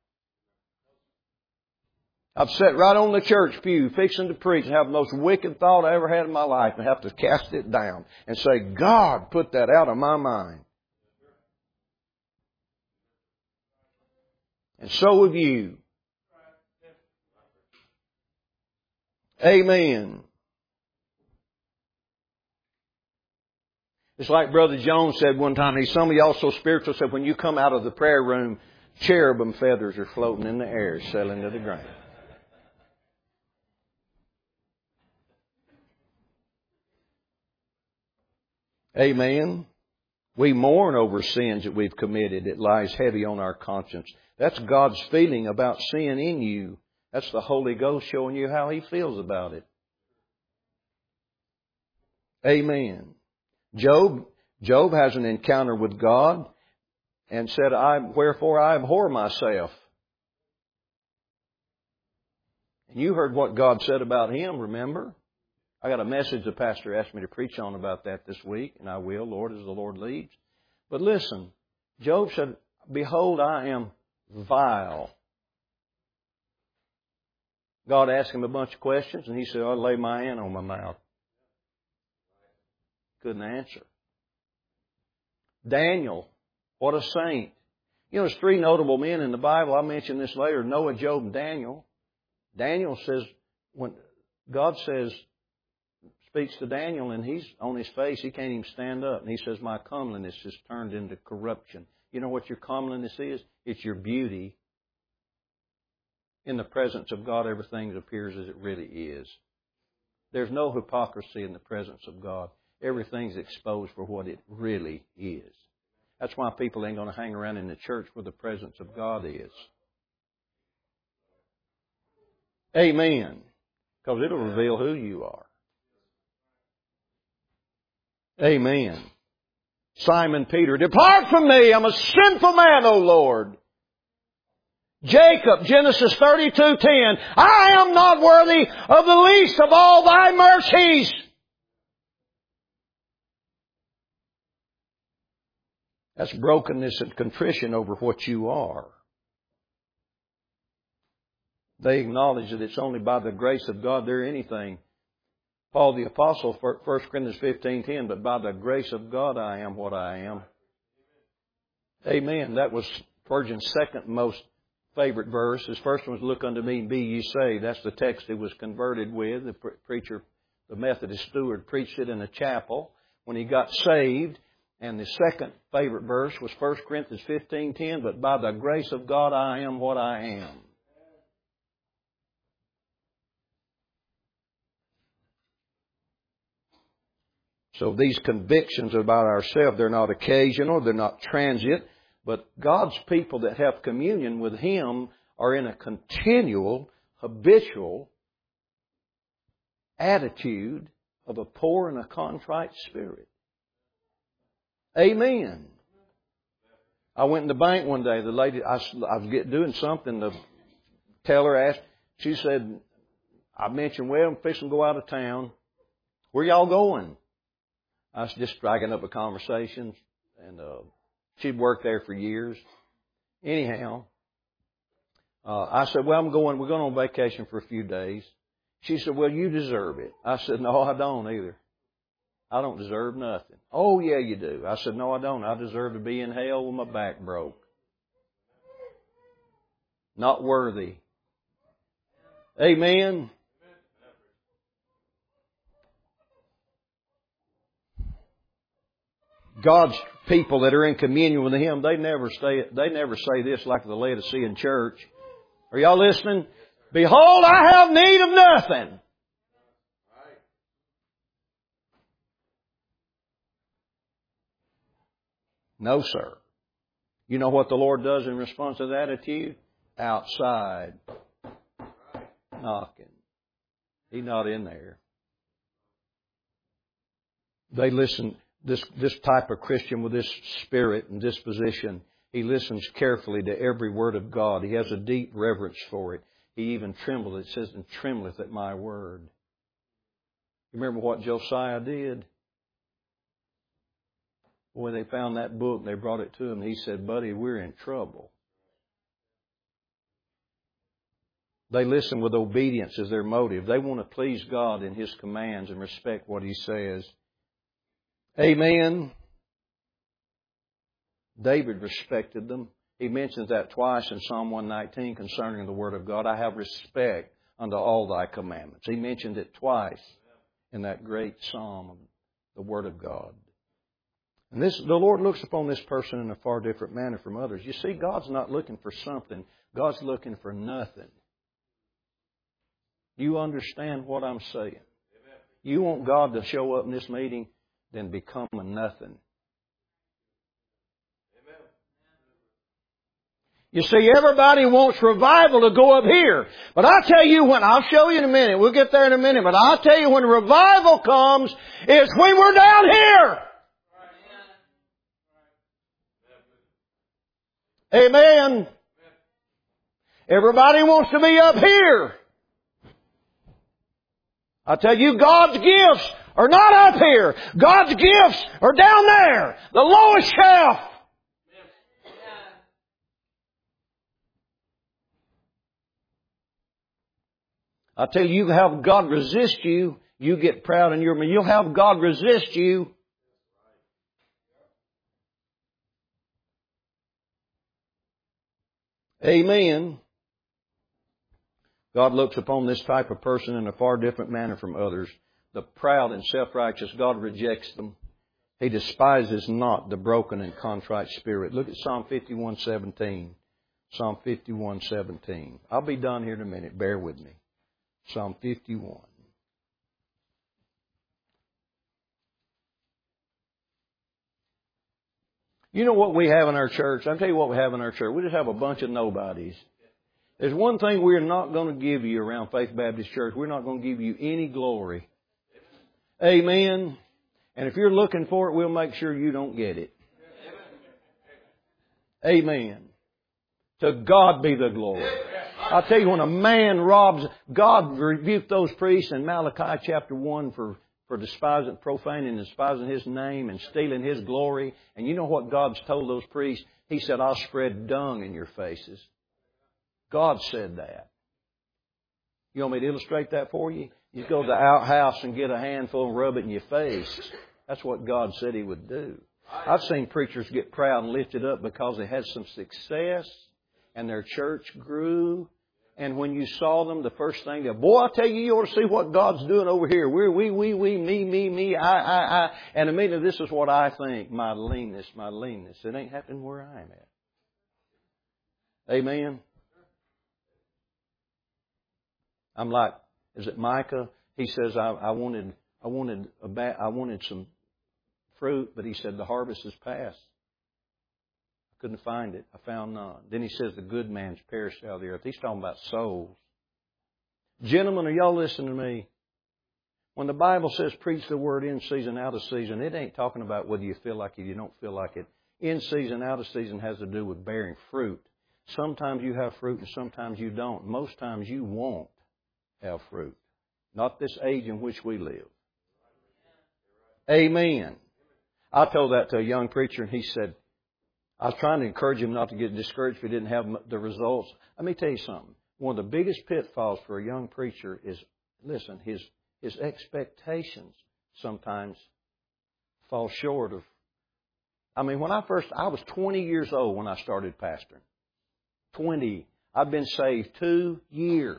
I've sat right on the church pew fixing to preach and have the most wicked thought I ever had in my life and have to cast it down and say, God, put that out of my mind. And so have you. Amen. It's like Brother Jones said one time, he, some of y'all so spiritual said when you come out of the prayer room, cherubim feathers are floating in the air, settling to the ground. Amen. We mourn over sins that we've committed. It lies heavy on our conscience. That's God's feeling about sin in you. That's the Holy Ghost showing you how He feels about it. Amen. Job, Job has an encounter with God and said, I, wherefore I abhor myself. And you heard what God said about him, remember? I got a message the pastor asked me to preach on about that this week, and I will, Lord, as the Lord leads. But listen, Job said, behold, I am vile. God asked him a bunch of questions, and he said, I'll lay my hand on my mouth. Couldn't answer. Daniel, what a saint. You know, there's three notable men in the Bible. I'll mention this later, Noah, Job, and Daniel. Daniel says, when God says, speaks to Daniel and he's on his face, he can't even stand up. And he says, my comeliness is turned into corruption. You know what your comeliness is? It's your beauty. In the presence of God, everything appears as it really is. There's no hypocrisy in the presence of God. Everything's exposed for what it really is. That's why people ain't going to hang around in the church where the presence of God is. Amen. Because it'll reveal who you are. Amen. Simon Peter, depart from me, I'm a sinful man, O Lord. Jacob, Genesis thirty-two ten, I am not worthy of the least of all thy mercies. That's brokenness and contrition over what you are. They acknowledge that it's only by the grace of God they're anything. Paul the Apostle, First Corinthians fifteen ten, but by the grace of God I am what I am. Amen. That was Spurgeon's second most favorite verse. His first one was, look unto me and be ye saved. That's the text he was converted with. The preacher, the Methodist steward, preached it in a chapel when he got saved. And the second favorite verse was First Corinthians fifteen ten, but by the grace of God I am what I am. So these convictions about ourselves, they're not occasional, they're not transient, but God's people that have communion with Him are in a continual, habitual attitude of a poor and a contrite spirit. Amen. I went in the bank one day. The lady, I, I was get, doing something. The teller asked, she said, I mentioned, well, I'm fixing to go out of town. Where y'all going? I was just striking up a conversation, and uh, she'd worked there for years. Anyhow, uh, I said, well, I'm going, we're going on vacation for a few days. She said, well, you deserve it. I said, no, I don't either. I don't deserve nothing. Oh, yeah, you do. I said, no, I don't. I deserve to be in hell with my back broke. Not worthy. Amen. God's people that are in communion with Him, they never say they never say this like the Laodicean church. Are y'all listening? Behold, I have need of nothing. No, sir. You know what the Lord does in response to that attitude? Outside. Knocking. He's not in there. They listen, this, this type of Christian with this spirit and disposition, he listens carefully to every word of God. He has a deep reverence for it. He even trembleth. It says, and trembleth at my word. You remember what Josiah did? Boy, they found that book and they brought it to him. He said, buddy, we're in trouble. They listen with obedience as their motive. They want to please God in His commands and respect what He says. Amen. David respected them. He mentions that twice in Psalm one nineteen concerning the Word of God. I have respect unto all Thy commandments. He mentioned it twice in that great psalm of the Word of God. And this, the Lord looks upon this person in a far different manner from others. You see, God's not looking for something. God's looking for nothing. You understand what I'm saying? You want God to show up in this meeting, then become a nothing. You see, everybody wants revival to go up here. But I'll tell you when, I'll show you in a minute. We'll get there in a minute. But I'll tell you when revival comes is when we're down here. Amen. Everybody wants to be up here. I tell you, God's gifts are not up here. God's gifts are down there, the lowest shelf. I tell you, you have God resist you, you get proud in your... You'll have God resist you. Amen. God looks upon this type of person in a far different manner from others. The proud and self-righteous, God rejects them. He despises not the broken and contrite spirit. Look at Psalm fifty-one seventeen. Psalm fifty-one seventeen. I'll be done here in a minute. Bear with me. Psalm fifty-one. You know what we have in our church? I'll tell you what we have in our church. We just have a bunch of nobodies. There's one thing we're not going to give you around Faith Baptist Church. We're not going to give you any glory. Amen. And if you're looking for it, we'll make sure you don't get it. Amen. To God be the glory. I'll tell you, when a man robs, God rebuked those priests in Malachi chapter one for, for despising, profaning and despising His name and stealing His glory. And you know what God's told those priests? He said, I'll spread dung in your faces. God said that. You want me to illustrate that for you? You go to the outhouse and get a handful and rub it in your face. That's what God said He would do. I've seen preachers get proud and lifted up because they had some success and their church grew. And when you saw them, the first thing that, boy, I tell you, you ought to see what God's doing over here. We're we, we, we, me, me, me, I, I, I. And immediately this is what I think. My leanness, my leanness. It ain't happening where I'm at. Amen. I'm like, is it Micah? He says, I, I wanted, I wanted a ba- I wanted some fruit, but he said the harvest is past. I couldn't find it. I found none. Then he says the good man's perished out of the earth. He's talking about souls. Gentlemen, are y'all listening to me? When the Bible says preach the word in season, out of season, it ain't talking about whether you feel like it, you don't feel like it. In season, out of season has to do with bearing fruit. Sometimes you have fruit and sometimes you don't. Most times you won't have fruit. Not this age in which we live. Amen. I told that to a young preacher and he said, I was trying to encourage him not to get discouraged if he didn't have the results. Let me tell you something. One of the biggest pitfalls for a young preacher is, listen, his, his expectations sometimes fall short of. I mean, when I first, I was twenty years old when I started pastoring. twenty. I've been saved two years.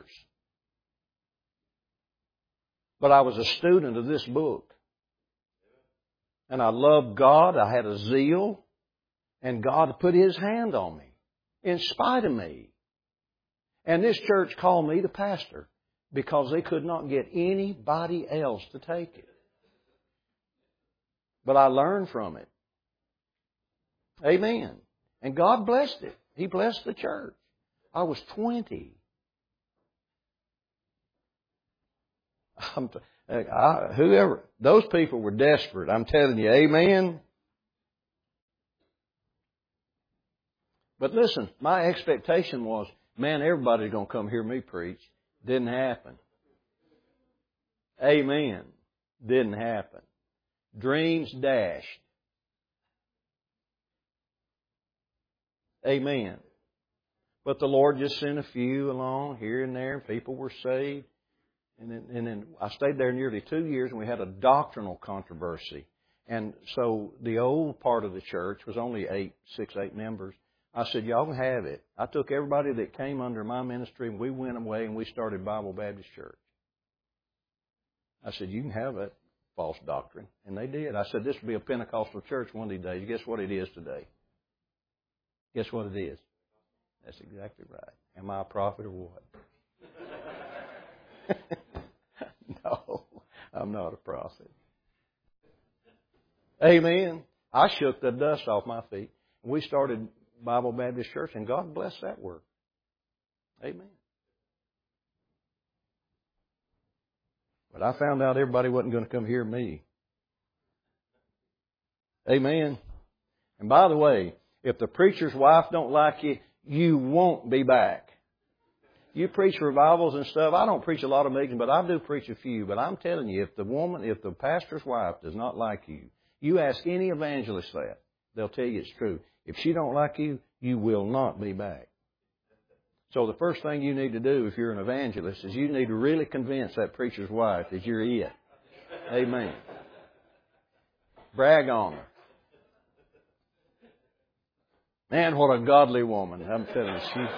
But I was a student of this book. And I loved God. I had a zeal. And God put His hand on me in spite of me. And this church called me the pastor because they could not get anybody else to take it. But I learned from it. Amen. And God blessed it. He blessed the church. I was twenty. I, whoever, those people were desperate. I'm telling you, amen? But listen, my expectation was, man, everybody's going to come hear me preach. Didn't happen. Amen. Didn't happen. Dreams dashed. Amen. But the Lord just sent a few along here and there, and people were saved. And then, and then I stayed there nearly two years, and we had a doctrinal controversy. And so the old part of the church was only eight, six, eight members. I said, y'all can have it. I took everybody that came under my ministry, and we went away, and we started Bible Baptist Church. I said, you can have that false doctrine. And they did. I said, this will be a Pentecostal church one of these days. Guess what it is today? Guess what it is? That's exactly right. Am I a prophet or what? No, I'm not a prophet. Amen. I shook the dust off my feet. We started Bible Baptist Church, and God bless that work. Amen. But I found out everybody wasn't going to come hear me. Amen. And by the way, if the preacher's wife don't like you, you won't be back. You preach revivals and stuff. I don't preach a lot of meetings, but I do preach a few. But I'm telling you, if the woman, if the pastor's wife does not like you, you ask any evangelist that, they'll tell you it's true. If she don't like you, you will not be back. So the first thing you need to do if you're an evangelist is you need to really convince that preacher's wife that you're it. Amen. Brag on her. Man, what a godly woman. I'm telling you, she's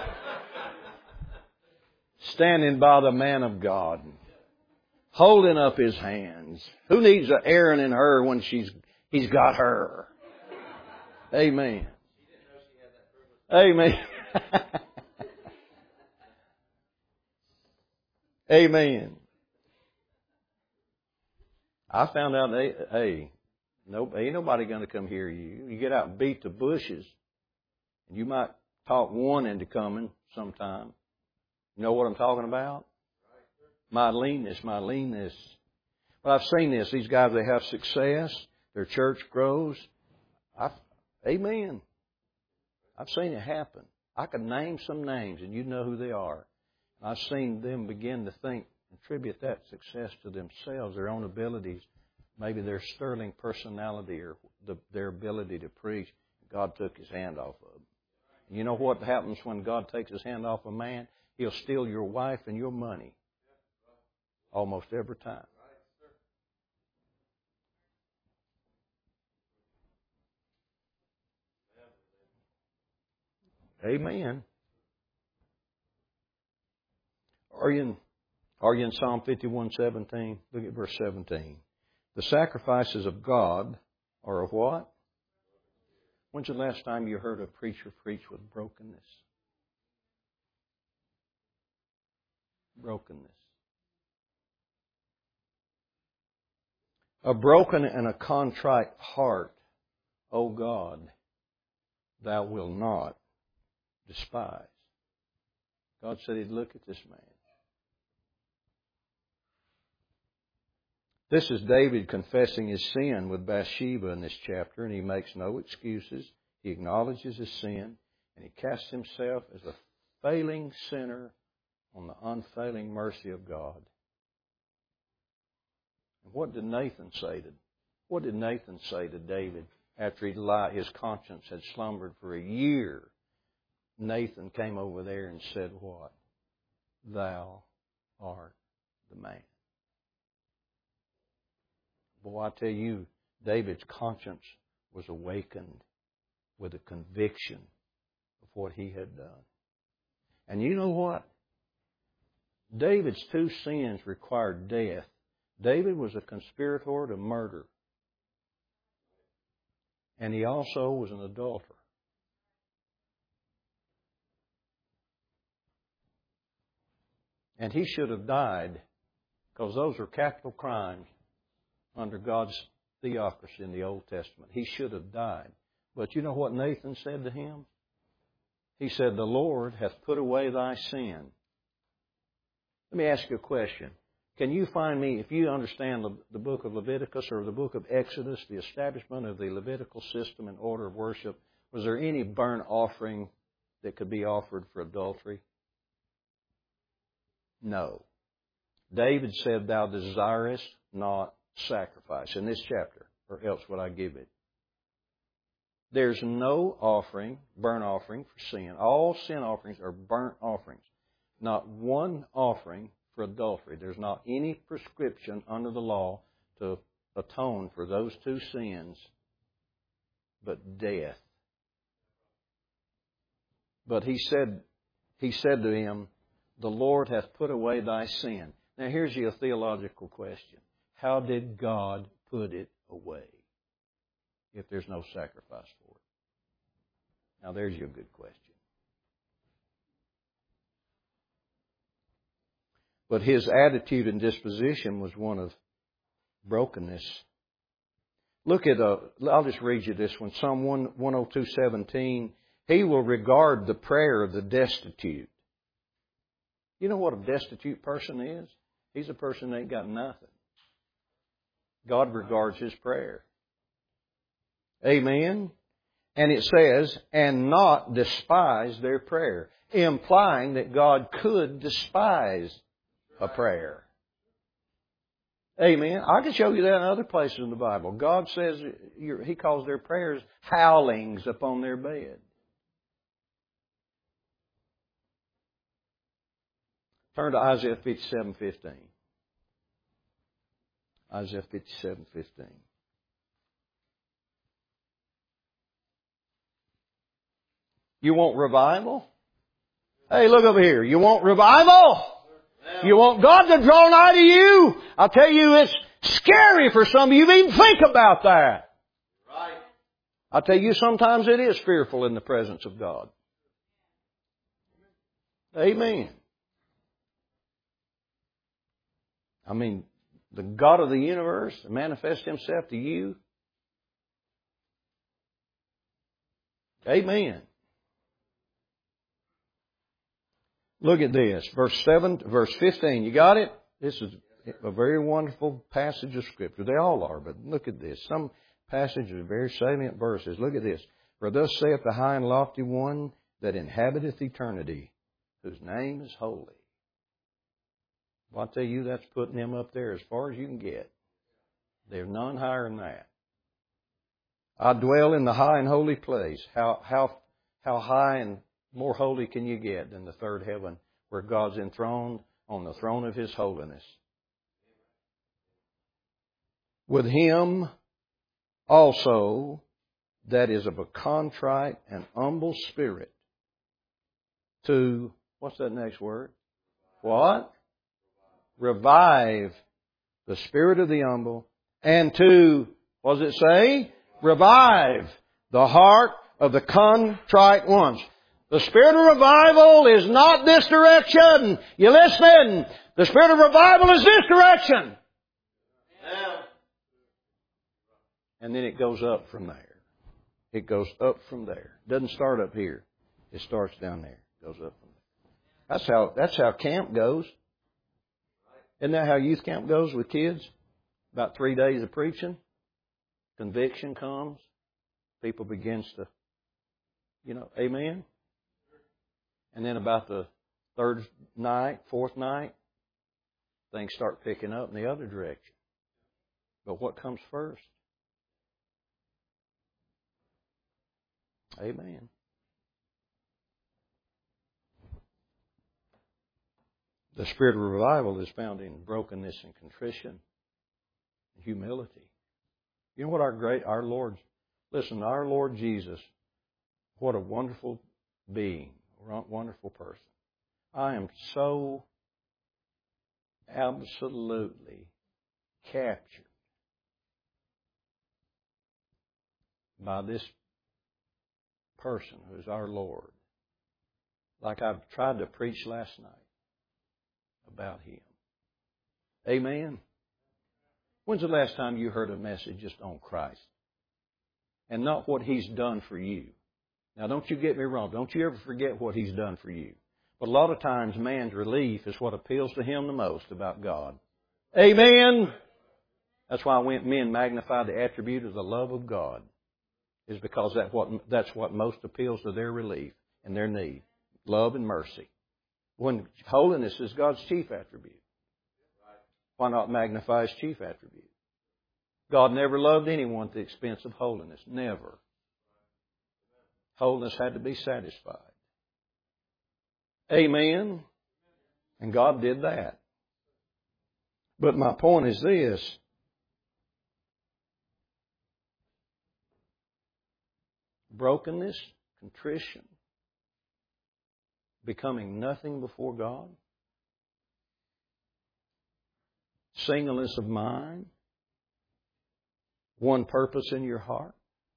standing by the man of God, holding up his hands. Who needs an Aaron in her when she's he's got her? Amen. Amen. Amen. I found out, hey, nope, ain't nobody going to come hear you. You get out and beat the bushes, and you might talk one into coming sometime. You know what I'm talking about? My leanness, my leanness. But I've seen this. These guys, they have success. Their church grows. I've, amen. I've seen it happen. I could name some names, and you'd know who they are. I've seen them begin to think, attribute that success to themselves, their own abilities, maybe their sterling personality or the, their ability to preach. God took His hand off of them. And you know what happens when God takes His hand off a man? He'll steal your wife and your money almost every time. Amen. Are you in, are you in Psalm fifty-one seventeen? Look at verse seventeen. The sacrifices of God are of what? When's the last time you heard a preacher preach with brokenness? Brokenness. A broken and a contrite heart, O God, Thou wilt not despise. God said He'd look at this man. This is David confessing his sin with Bathsheba in this chapter, and he makes no excuses. He acknowledges his sin, and he casts himself as a failing sinner on the unfailing mercy of God. And what did Nathan say to What did Nathan say to David after he lied, his conscience had slumbered for a year? Nathan came over there and said, what? Thou art the man. Boy, I tell you, David's conscience was awakened with a conviction of what he had done. And you know what? David's two sins required death. David was a conspirator to murder. And he also was an adulterer. And he should have died, because those are capital crimes under God's theocracy in the Old Testament. He should have died. But you know what Nathan said to him? He said, the Lord hath put away thy sin. Let me ask you a question. Can you find me, if you understand the, the book of Leviticus or the book of Exodus, the establishment of the Levitical system and order of worship, was there any burnt offering that could be offered for adultery? No. David said, thou desirest not sacrifice in this chapter, or else would I give it. There's no offering, burnt offering for sin. All sin offerings are burnt offerings. Not one offering for adultery. There's not any prescription under the law to atone for those two sins but death. But he said, he said to him, the Lord hath put away thy sin. Now here's your theological question. How did God put it away if there's no sacrifice for it? Now there's your good question. But his attitude and disposition was one of brokenness. Look at, uh, I'll just read you this one. Psalm one oh two seventeen. He will regard the prayer of the destitute. You know what a destitute person is? He's a person that ain't got nothing. God regards his prayer. Amen. And it says, and not despise their prayer, implying that God could despise a prayer. Amen. I can show you that in other places in the Bible. God says He calls their prayers howlings upon their bed. Turn to Isaiah fifty-seven fifteen. Isaiah fifty-seven fifteen. You want revival? Hey, look over here. You want revival? You want God to draw nigh to you? I'll tell you, it's scary for some of you to even think about that. Right. I'll tell you, sometimes it is fearful in the presence of God. Amen. I mean, the God of the universe manifests Himself to you. Amen. Look at this, verse seven, verse fifteen. You got it? This is a very wonderful passage of Scripture. They all are, but look at this. Some passages are very salient verses. Look at this. For thus saith the high and lofty one that inhabiteth eternity, whose name is holy. Well, I tell you, that's putting Him up there as far as you can get. There's none higher than that. I dwell in the high and holy place. How how how high and more holy can you get than the third heaven, where God's enthroned on the throne of His holiness? With Him also that is of a contrite and humble spirit, to, what's that next word? What? Revive the spirit of the humble, and to, what does it say? Revive the heart of the contrite ones. The spirit of revival is not this direction. You listening? The spirit of revival is this direction. Yeah. And then it goes up from there. It goes up from there. It doesn't start up here. It starts down there. It goes up from there. That's how, that's how camp goes. Isn't that how youth camp goes with kids? About three days of preaching. Conviction comes. People begins to, you know, amen. And then about the third night, fourth night, things start picking up in the other direction. But what comes first? Amen. The spirit of revival is found in brokenness and contrition and humility. You know what our great, our Lord, listen, our Lord Jesus, what a wonderful being, wonderful person. I am so absolutely captured by this person who's our Lord. Like I've tried to preach last night about Him. Amen. When's the last time you heard a message just on Christ? And not what He's done for you. Now don't you get me wrong. Don't you ever forget what He's done for you. But a lot of times man's relief is what appeals to him the most about God. Amen. That's why men magnify the attribute of the love of God. Is because that what, that's what most appeals to their relief and their need. Love and mercy. When holiness is God's chief attribute, why not magnify His chief attribute? God never loved anyone at the expense of holiness. Never. Holiness had to be satisfied. Amen. And God did that. But my point is this. Brokenness, contrition, becoming nothing before God, singleness of mind, one purpose in your heart.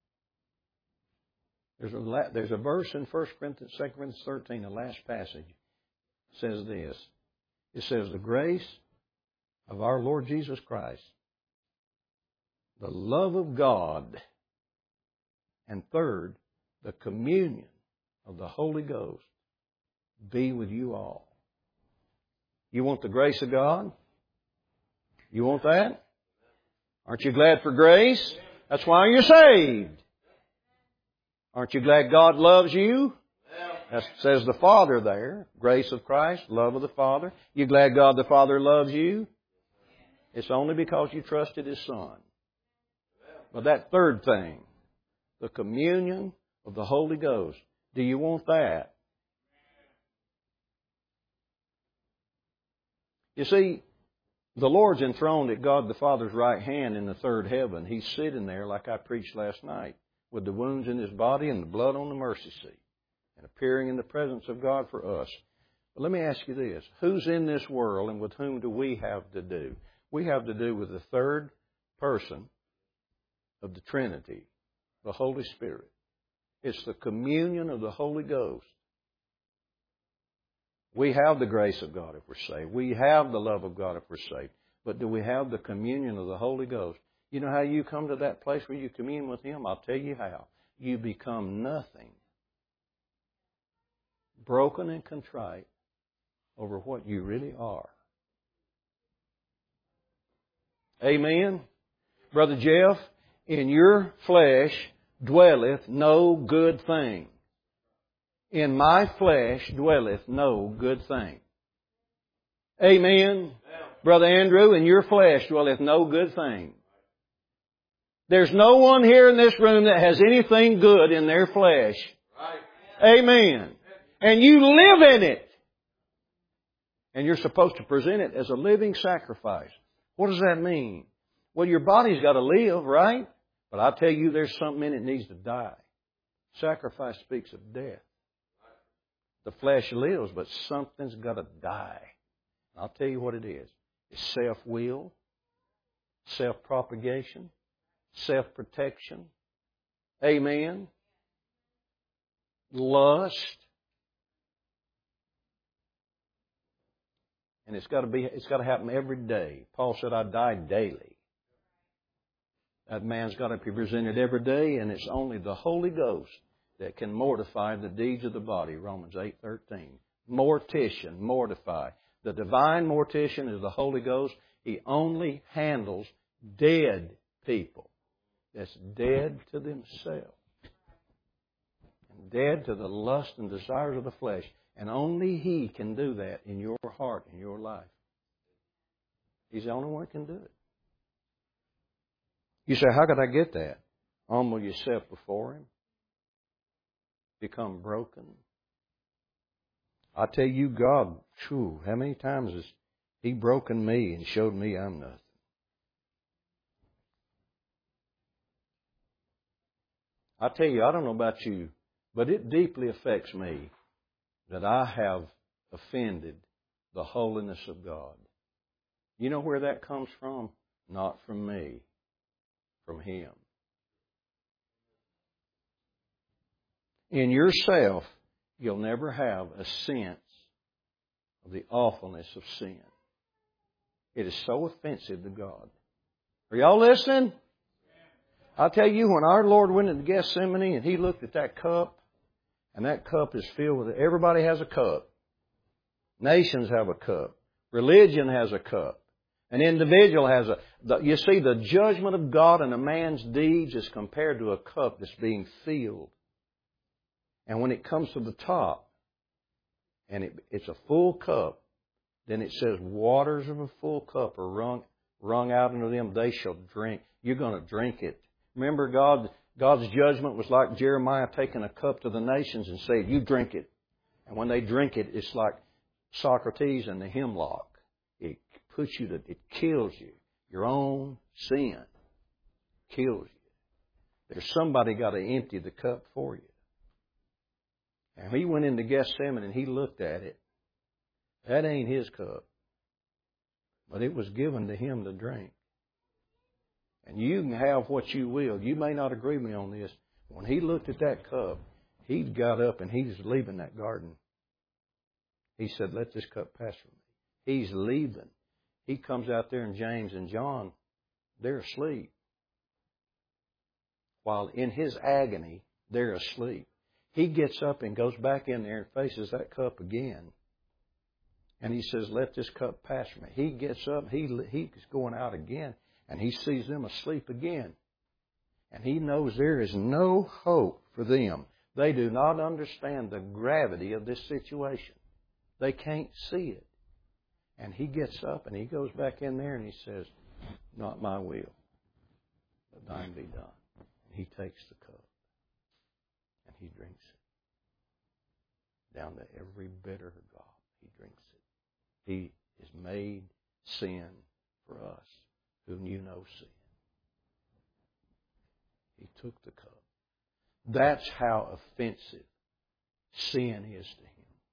There's a, there's a verse in First Corinthians, Second Corinthians thirteen, the last passage, says this. It says, the grace of our Lord Jesus Christ, the love of God, and third, the communion of the Holy Ghost be with you all. You want the grace of God? You want that? Aren't you glad for grace? That's why you're saved. Aren't you glad God loves you? That says the Father there. Grace of Christ, love of the Father. You glad God the Father loves you? It's only because you trusted His Son. But that third thing, the communion of the Holy Ghost. Do you want that? You see, the Lord's enthroned at God the Father's right hand in the third heaven. He's sitting there like I preached last night, with the wounds in His body and the blood on the mercy seat, and appearing in the presence of God for us. But let me ask you this. Who's in this world and with whom do we have to do? We have to do with the third person of the Trinity, the Holy Spirit. It's the communion of the Holy Ghost. We have the grace of God if we're saved. We have the love of God if we're saved. But do we have the communion of the Holy Ghost? You know how you come to that place where you commune with Him? I'll tell you how. You become nothing. Broken and contrite over what you really are. Amen? Brother Jeff, in your flesh dwelleth no good thing. In my flesh dwelleth no good thing. Amen. Yeah. Brother Andrew, in your flesh dwelleth no good thing. There's no one here in this room that has anything good in their flesh. Right. Amen. And you live in it. And you're supposed to present it as a living sacrifice. What does that mean? Well, your body's got to live, right? But I tell you, there's something in it that needs to die. Sacrifice speaks of death. The flesh lives, but something's got to die. I'll tell you what it is. It's self-will, self-propagation, self-protection. Amen. Lust. And it's got to be, it's got to happen every day. Paul said, I die daily. That man's got to be presented every day, and it's only the Holy Ghost that can mortify the deeds of the body. Romans eight thirteen. Mortician, mortify. The divine mortician is the Holy Ghost. He only handles dead people. That's dead to themselves. And dead to the lust and desires of the flesh. And only He can do that in your heart, in your life. He's the only one that can do it. You say, how could I get that? Humble yourself before Him. Become broken. I tell you, God, whew, how many times has He broken me and showed me I'm nothing? I tell you, I don't know about you, but it deeply affects me that I have offended the holiness of God. You know where that comes from? Not from me, from Him. In yourself, you'll never have a sense of the awfulness of sin. It is so offensive to God. Are y'all listening? I'll tell you, when our Lord went into Gethsemane and He looked at that cup, and that cup is filled with it. Everybody has a cup. Nations have a cup. Religion has a cup. An individual has a, the, you see, the judgment of God in a man's deeds is compared to a cup that's being filled. And when it comes to the top, and it, it's a full cup, then it says, waters of a full cup are wrung, wrung out into them, they shall drink. You're going to drink it. Remember, God, God's judgment was like Jeremiah taking a cup to the nations and saying, you drink it. And when they drink it, it's like Socrates and the hemlock. It puts you to, it kills you. Your own sin kills you. There's somebody got to empty the cup for you. And he went into Gethsemane and he looked at it. That ain't his cup. But it was given to him to drink. And you can have what you will. You may not agree with me on this. When he looked at that cup, he got up and he's leaving that garden. He said, let this cup pass from me. He's leaving. He comes out there and James and John, they're asleep. While in his agony, they're asleep. He gets up and goes back in there and faces that cup again. And he says, let this cup pass from me. He gets up, he he's going out again, and he sees them asleep again. And he knows there is no hope for them. They do not understand the gravity of this situation. They can't see it. And he gets up and he goes back in there and he says, not my will, but thine be done. And he takes the cup and he drinks it. Down to every bitter drop, he drinks it. He is made sin for us who knew no sin. He took the cup. That's how offensive sin is to him.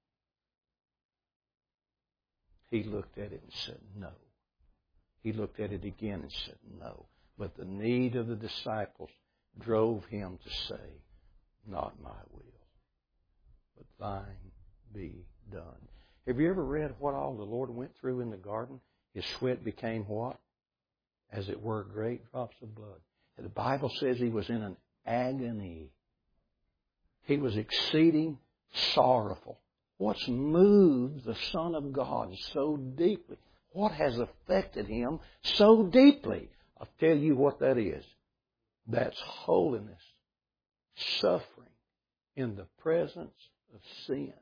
He looked at it and said, no. He looked at it again and said, no. But the need of the disciples drove him to say, not my will, but thine be done. Have you ever read what all the Lord went through in the garden? His sweat became what? As it were, great drops of blood. And the Bible says he was in an agony. He was exceeding sorrowful. What's moved the Son of God so deeply? What has affected him so deeply? I'll tell you what that is. That's holiness, suffering in the presence of sin.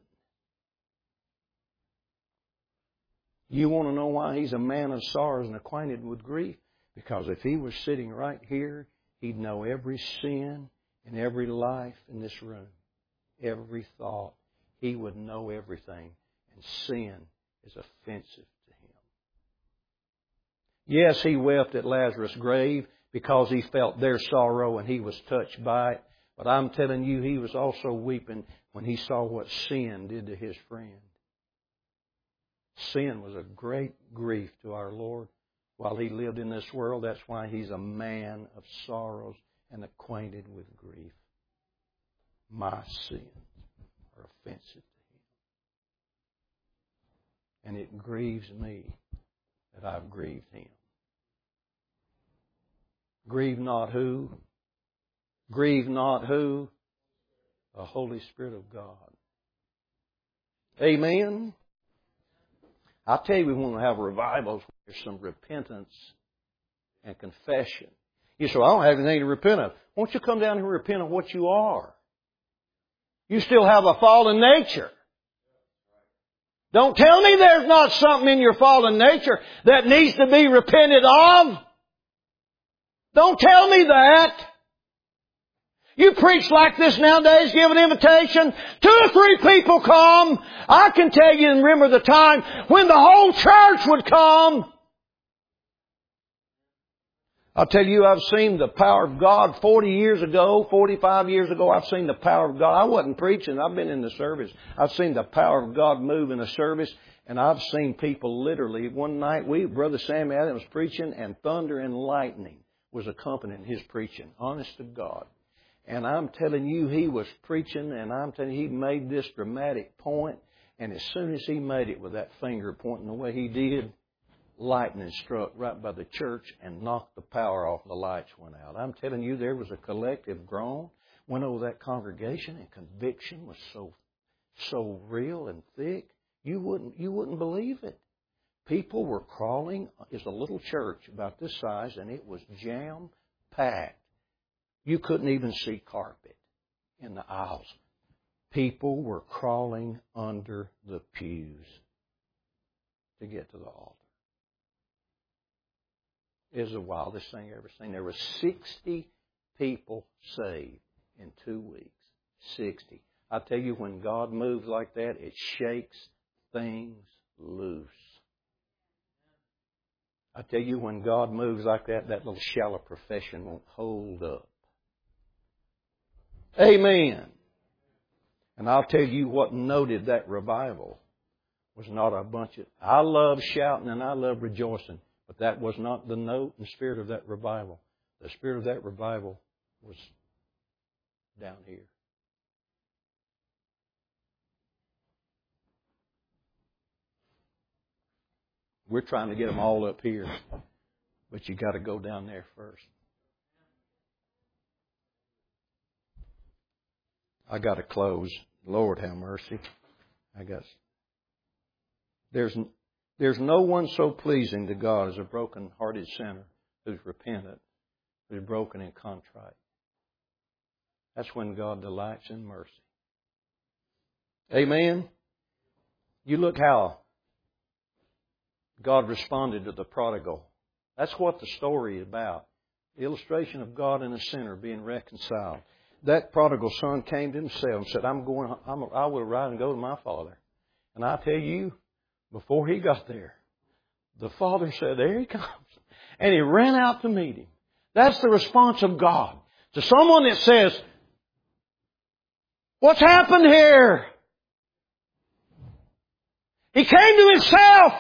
You want to know why he's a man of sorrows and acquainted with grief? Because if he was sitting right here, he'd know every sin and every life in this room, every thought. He would know everything, and sin is offensive to him. Yes, he wept at Lazarus' grave because he felt their sorrow and he was touched by it. But I'm telling you, he was also weeping when he saw what sin did to his friend. Sin was a great grief to our Lord while he lived in this world. That's why he's a man of sorrows and acquainted with grief. My sins are offensive to him. And it grieves me that I've grieved him. Grieve not who? Grieve not who? The Holy Spirit of God. Amen? I tell you, we want to have revivals where there's some repentance and confession. You say, well, I don't have anything to repent of. Won't you come down here and repent of what you are? You still have a fallen nature. Don't tell me there's not something in your fallen nature that needs to be repented of. Don't tell me that. You preach like this nowadays, give an invitation. Two or three people come. I can tell you and remember the time when the whole church would come. I'll tell you, I've seen the power of God forty years ago, forty-five years ago. I've seen the power of God. I wasn't preaching. I've been in the service. I've seen the power of God move in a service. And I've seen people literally, one night, we, Brother Sammy Adams was preaching and thunder and lightning was accompanying his preaching. Honest to God. And I'm telling you, he was preaching, and I'm telling you, he made this dramatic point. And as soon as he made it with that finger pointing the way he did, lightning struck right by the church and knocked the power off. The lights went out. I'm telling you, there was a collective groan went over that congregation, and conviction was so, so real and thick. You wouldn't, you wouldn't believe it. People were crawling. It's a little church about this size, and it was jam-packed. You couldn't even see carpet in the aisles. People were crawling under the pews to get to the altar. It was the wildest thing I've ever seen. There were sixty people saved in two weeks. sixty. I tell you, when God moves like that, it shakes things loose. I tell you, when God moves like that, that little shallow profession won't hold up. Amen. And I'll tell you what noted that revival was not a bunch of... I love shouting and I love rejoicing, but that was not the note and spirit of that revival. The spirit of that revival was down here. We're trying to get them all up here, but you got to go down there first. I got to close. Lord have mercy. I got. There's there's no one so pleasing to God as a broken-hearted sinner who's repentant, who's broken and contrite. That's when God delights in mercy. Amen. You look how God responded to the prodigal. That's what the story is about. The illustration of God and a sinner being reconciled. That prodigal son came to himself and said, I'm going, I'm, I will rise and go to my father. And I tell you, before he got there, the father said, there he comes. And he ran out to meet him. That's the response of God to someone that says, what's happened here? He came to himself.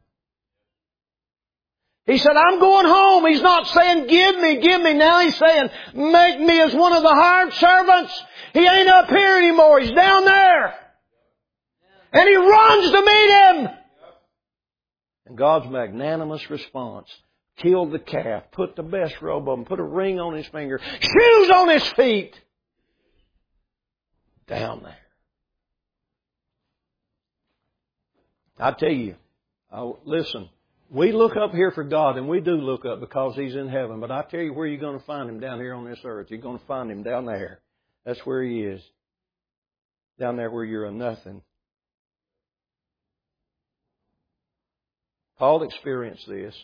He said, I'm going home. He's not saying, give me, give me. Now he's saying, make me as one of the hired servants. He ain't up here anymore. He's down there. And he runs to meet him. And God's magnanimous response, killed the calf, put the best robe on him, put a ring on his finger, shoes on his feet. Down there. I tell you, oh, listen. We look up here for God, and we do look up because He's in heaven. But I tell you where you're going to find Him down here on this earth. You're going to find Him down there. That's where He is. Down there where you're a nothing. Paul experienced this.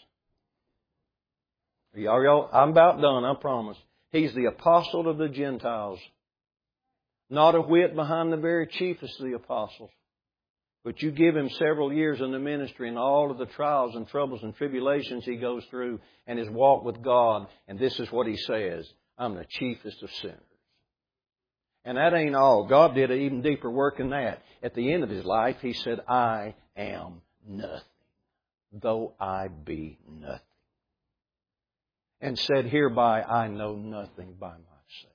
Y'all, y'all, I'm about done, I promise. He's the apostle of the Gentiles. Not a whit behind the very chiefest of the apostles. But you give him several years in the ministry and all of the trials and troubles and tribulations he goes through and his walk with God. And this is what he says. I'm the chiefest of sinners. And that ain't all. God did an even deeper work than that. At the end of his life, he said, I am nothing, though I be nothing. And said, hereby I know nothing by myself.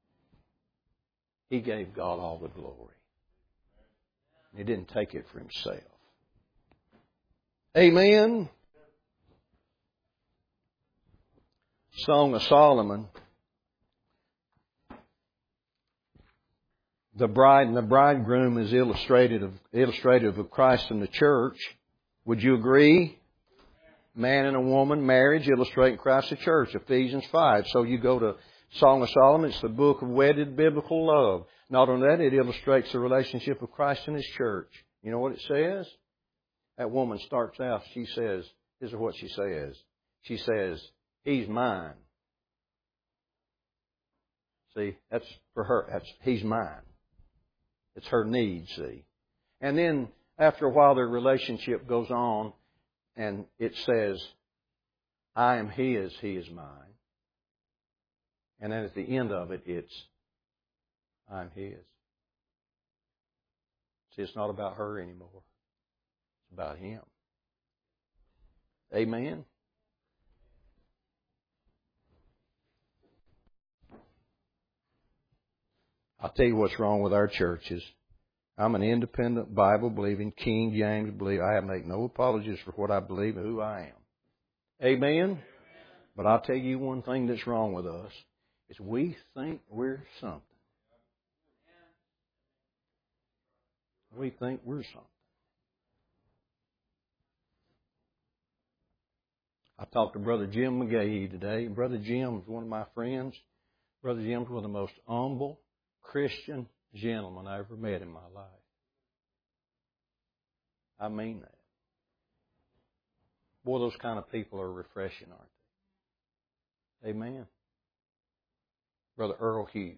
He gave God all the glory. He didn't take it for himself. Amen. Song of Solomon. The bride and the bridegroom is illustrative, illustrative of Christ and the church. Would you agree? Man and a woman, marriage, illustrating Christ and the church. Ephesians five. So you go to Song of Solomon, it's the book of wedded biblical love. Not only that, it illustrates the relationship of Christ and His church. You know what it says? That woman starts out, she says, this is what she says. She says, He's mine. See, that's for her. That's He's mine. It's her need, see. And then after a while their relationship goes on and it says, I am His, He is mine. And then at the end of it, it's, I'm His. See, it's not about her anymore. It's about Him. Amen? I'll tell you what's wrong with our churches. I'm an independent, Bible-believing, King James believer. I make no apologies for what I believe and who I am. Amen? But I'll tell you one thing that's wrong with us is we think we're something. We think we're something. I talked to Brother Jim McGahee today. Brother Jim is one of my friends. Brother Jim's one of the most humble Christian gentlemen I ever met in my life. I mean that. Boy, those kind of people are refreshing, aren't they? Amen. Brother Earl Hughes.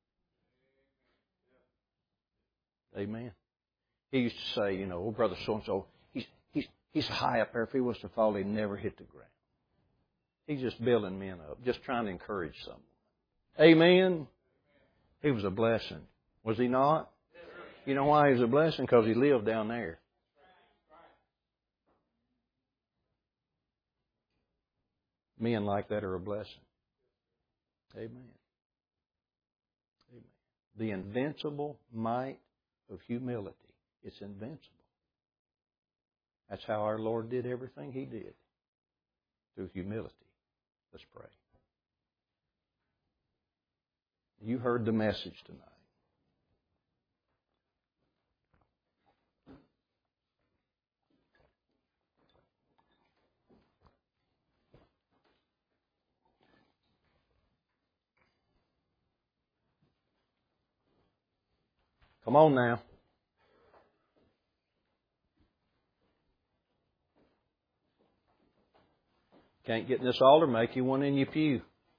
Amen. He used to say, you know, oh, Brother so-and-so, he's, he's, he's high up there. If he was to fall, he'd never hit the ground. He's just building men up, just trying to encourage someone. Amen. He was a blessing. Was he not? You know why he was a blessing? Because he lived down there. Men like that are a blessing. Amen. Amen. The invincible might of humility. It's invincible. That's how our Lord did everything He did. Through humility. Let's pray. You heard the message tonight. Come on now. Can't get in this altar, make you one in your pew.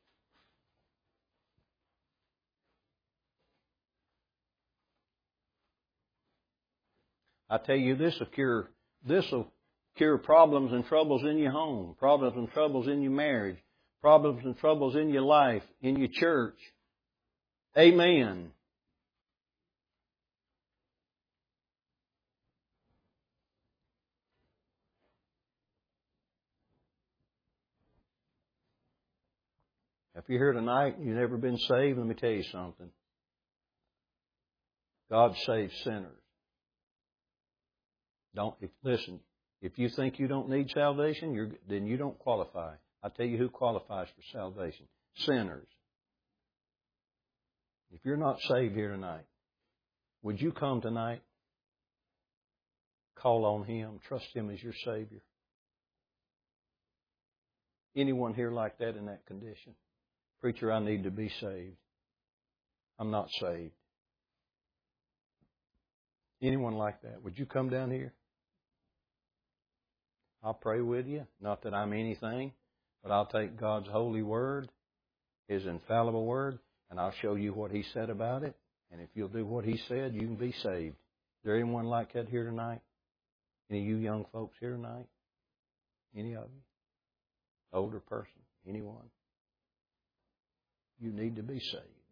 I tell you, this will cure this will cure problems and troubles in your home, problems and troubles in your marriage, problems and troubles in your life, in your church. Amen. If you're here tonight and you've never been saved, let me tell you something. God saves sinners. Don't if, listen. If you think you don't need salvation, you're, then you don't qualify. I tell you who qualifies for salvation: sinners. If you're not saved here tonight, would you come tonight? Call on Him, trust Him as your Savior. Anyone here like that in that condition? Preacher, I need to be saved. I'm not saved. Anyone like that? Would you come down here? I'll pray with you. Not that I'm anything, but I'll take God's holy word, His infallible word, and I'll show you what He said about it. And if you'll do what He said, you can be saved. Is there anyone like that here tonight? Any of you young folks here tonight? Any of you? Older person? Anyone? You need to be saved.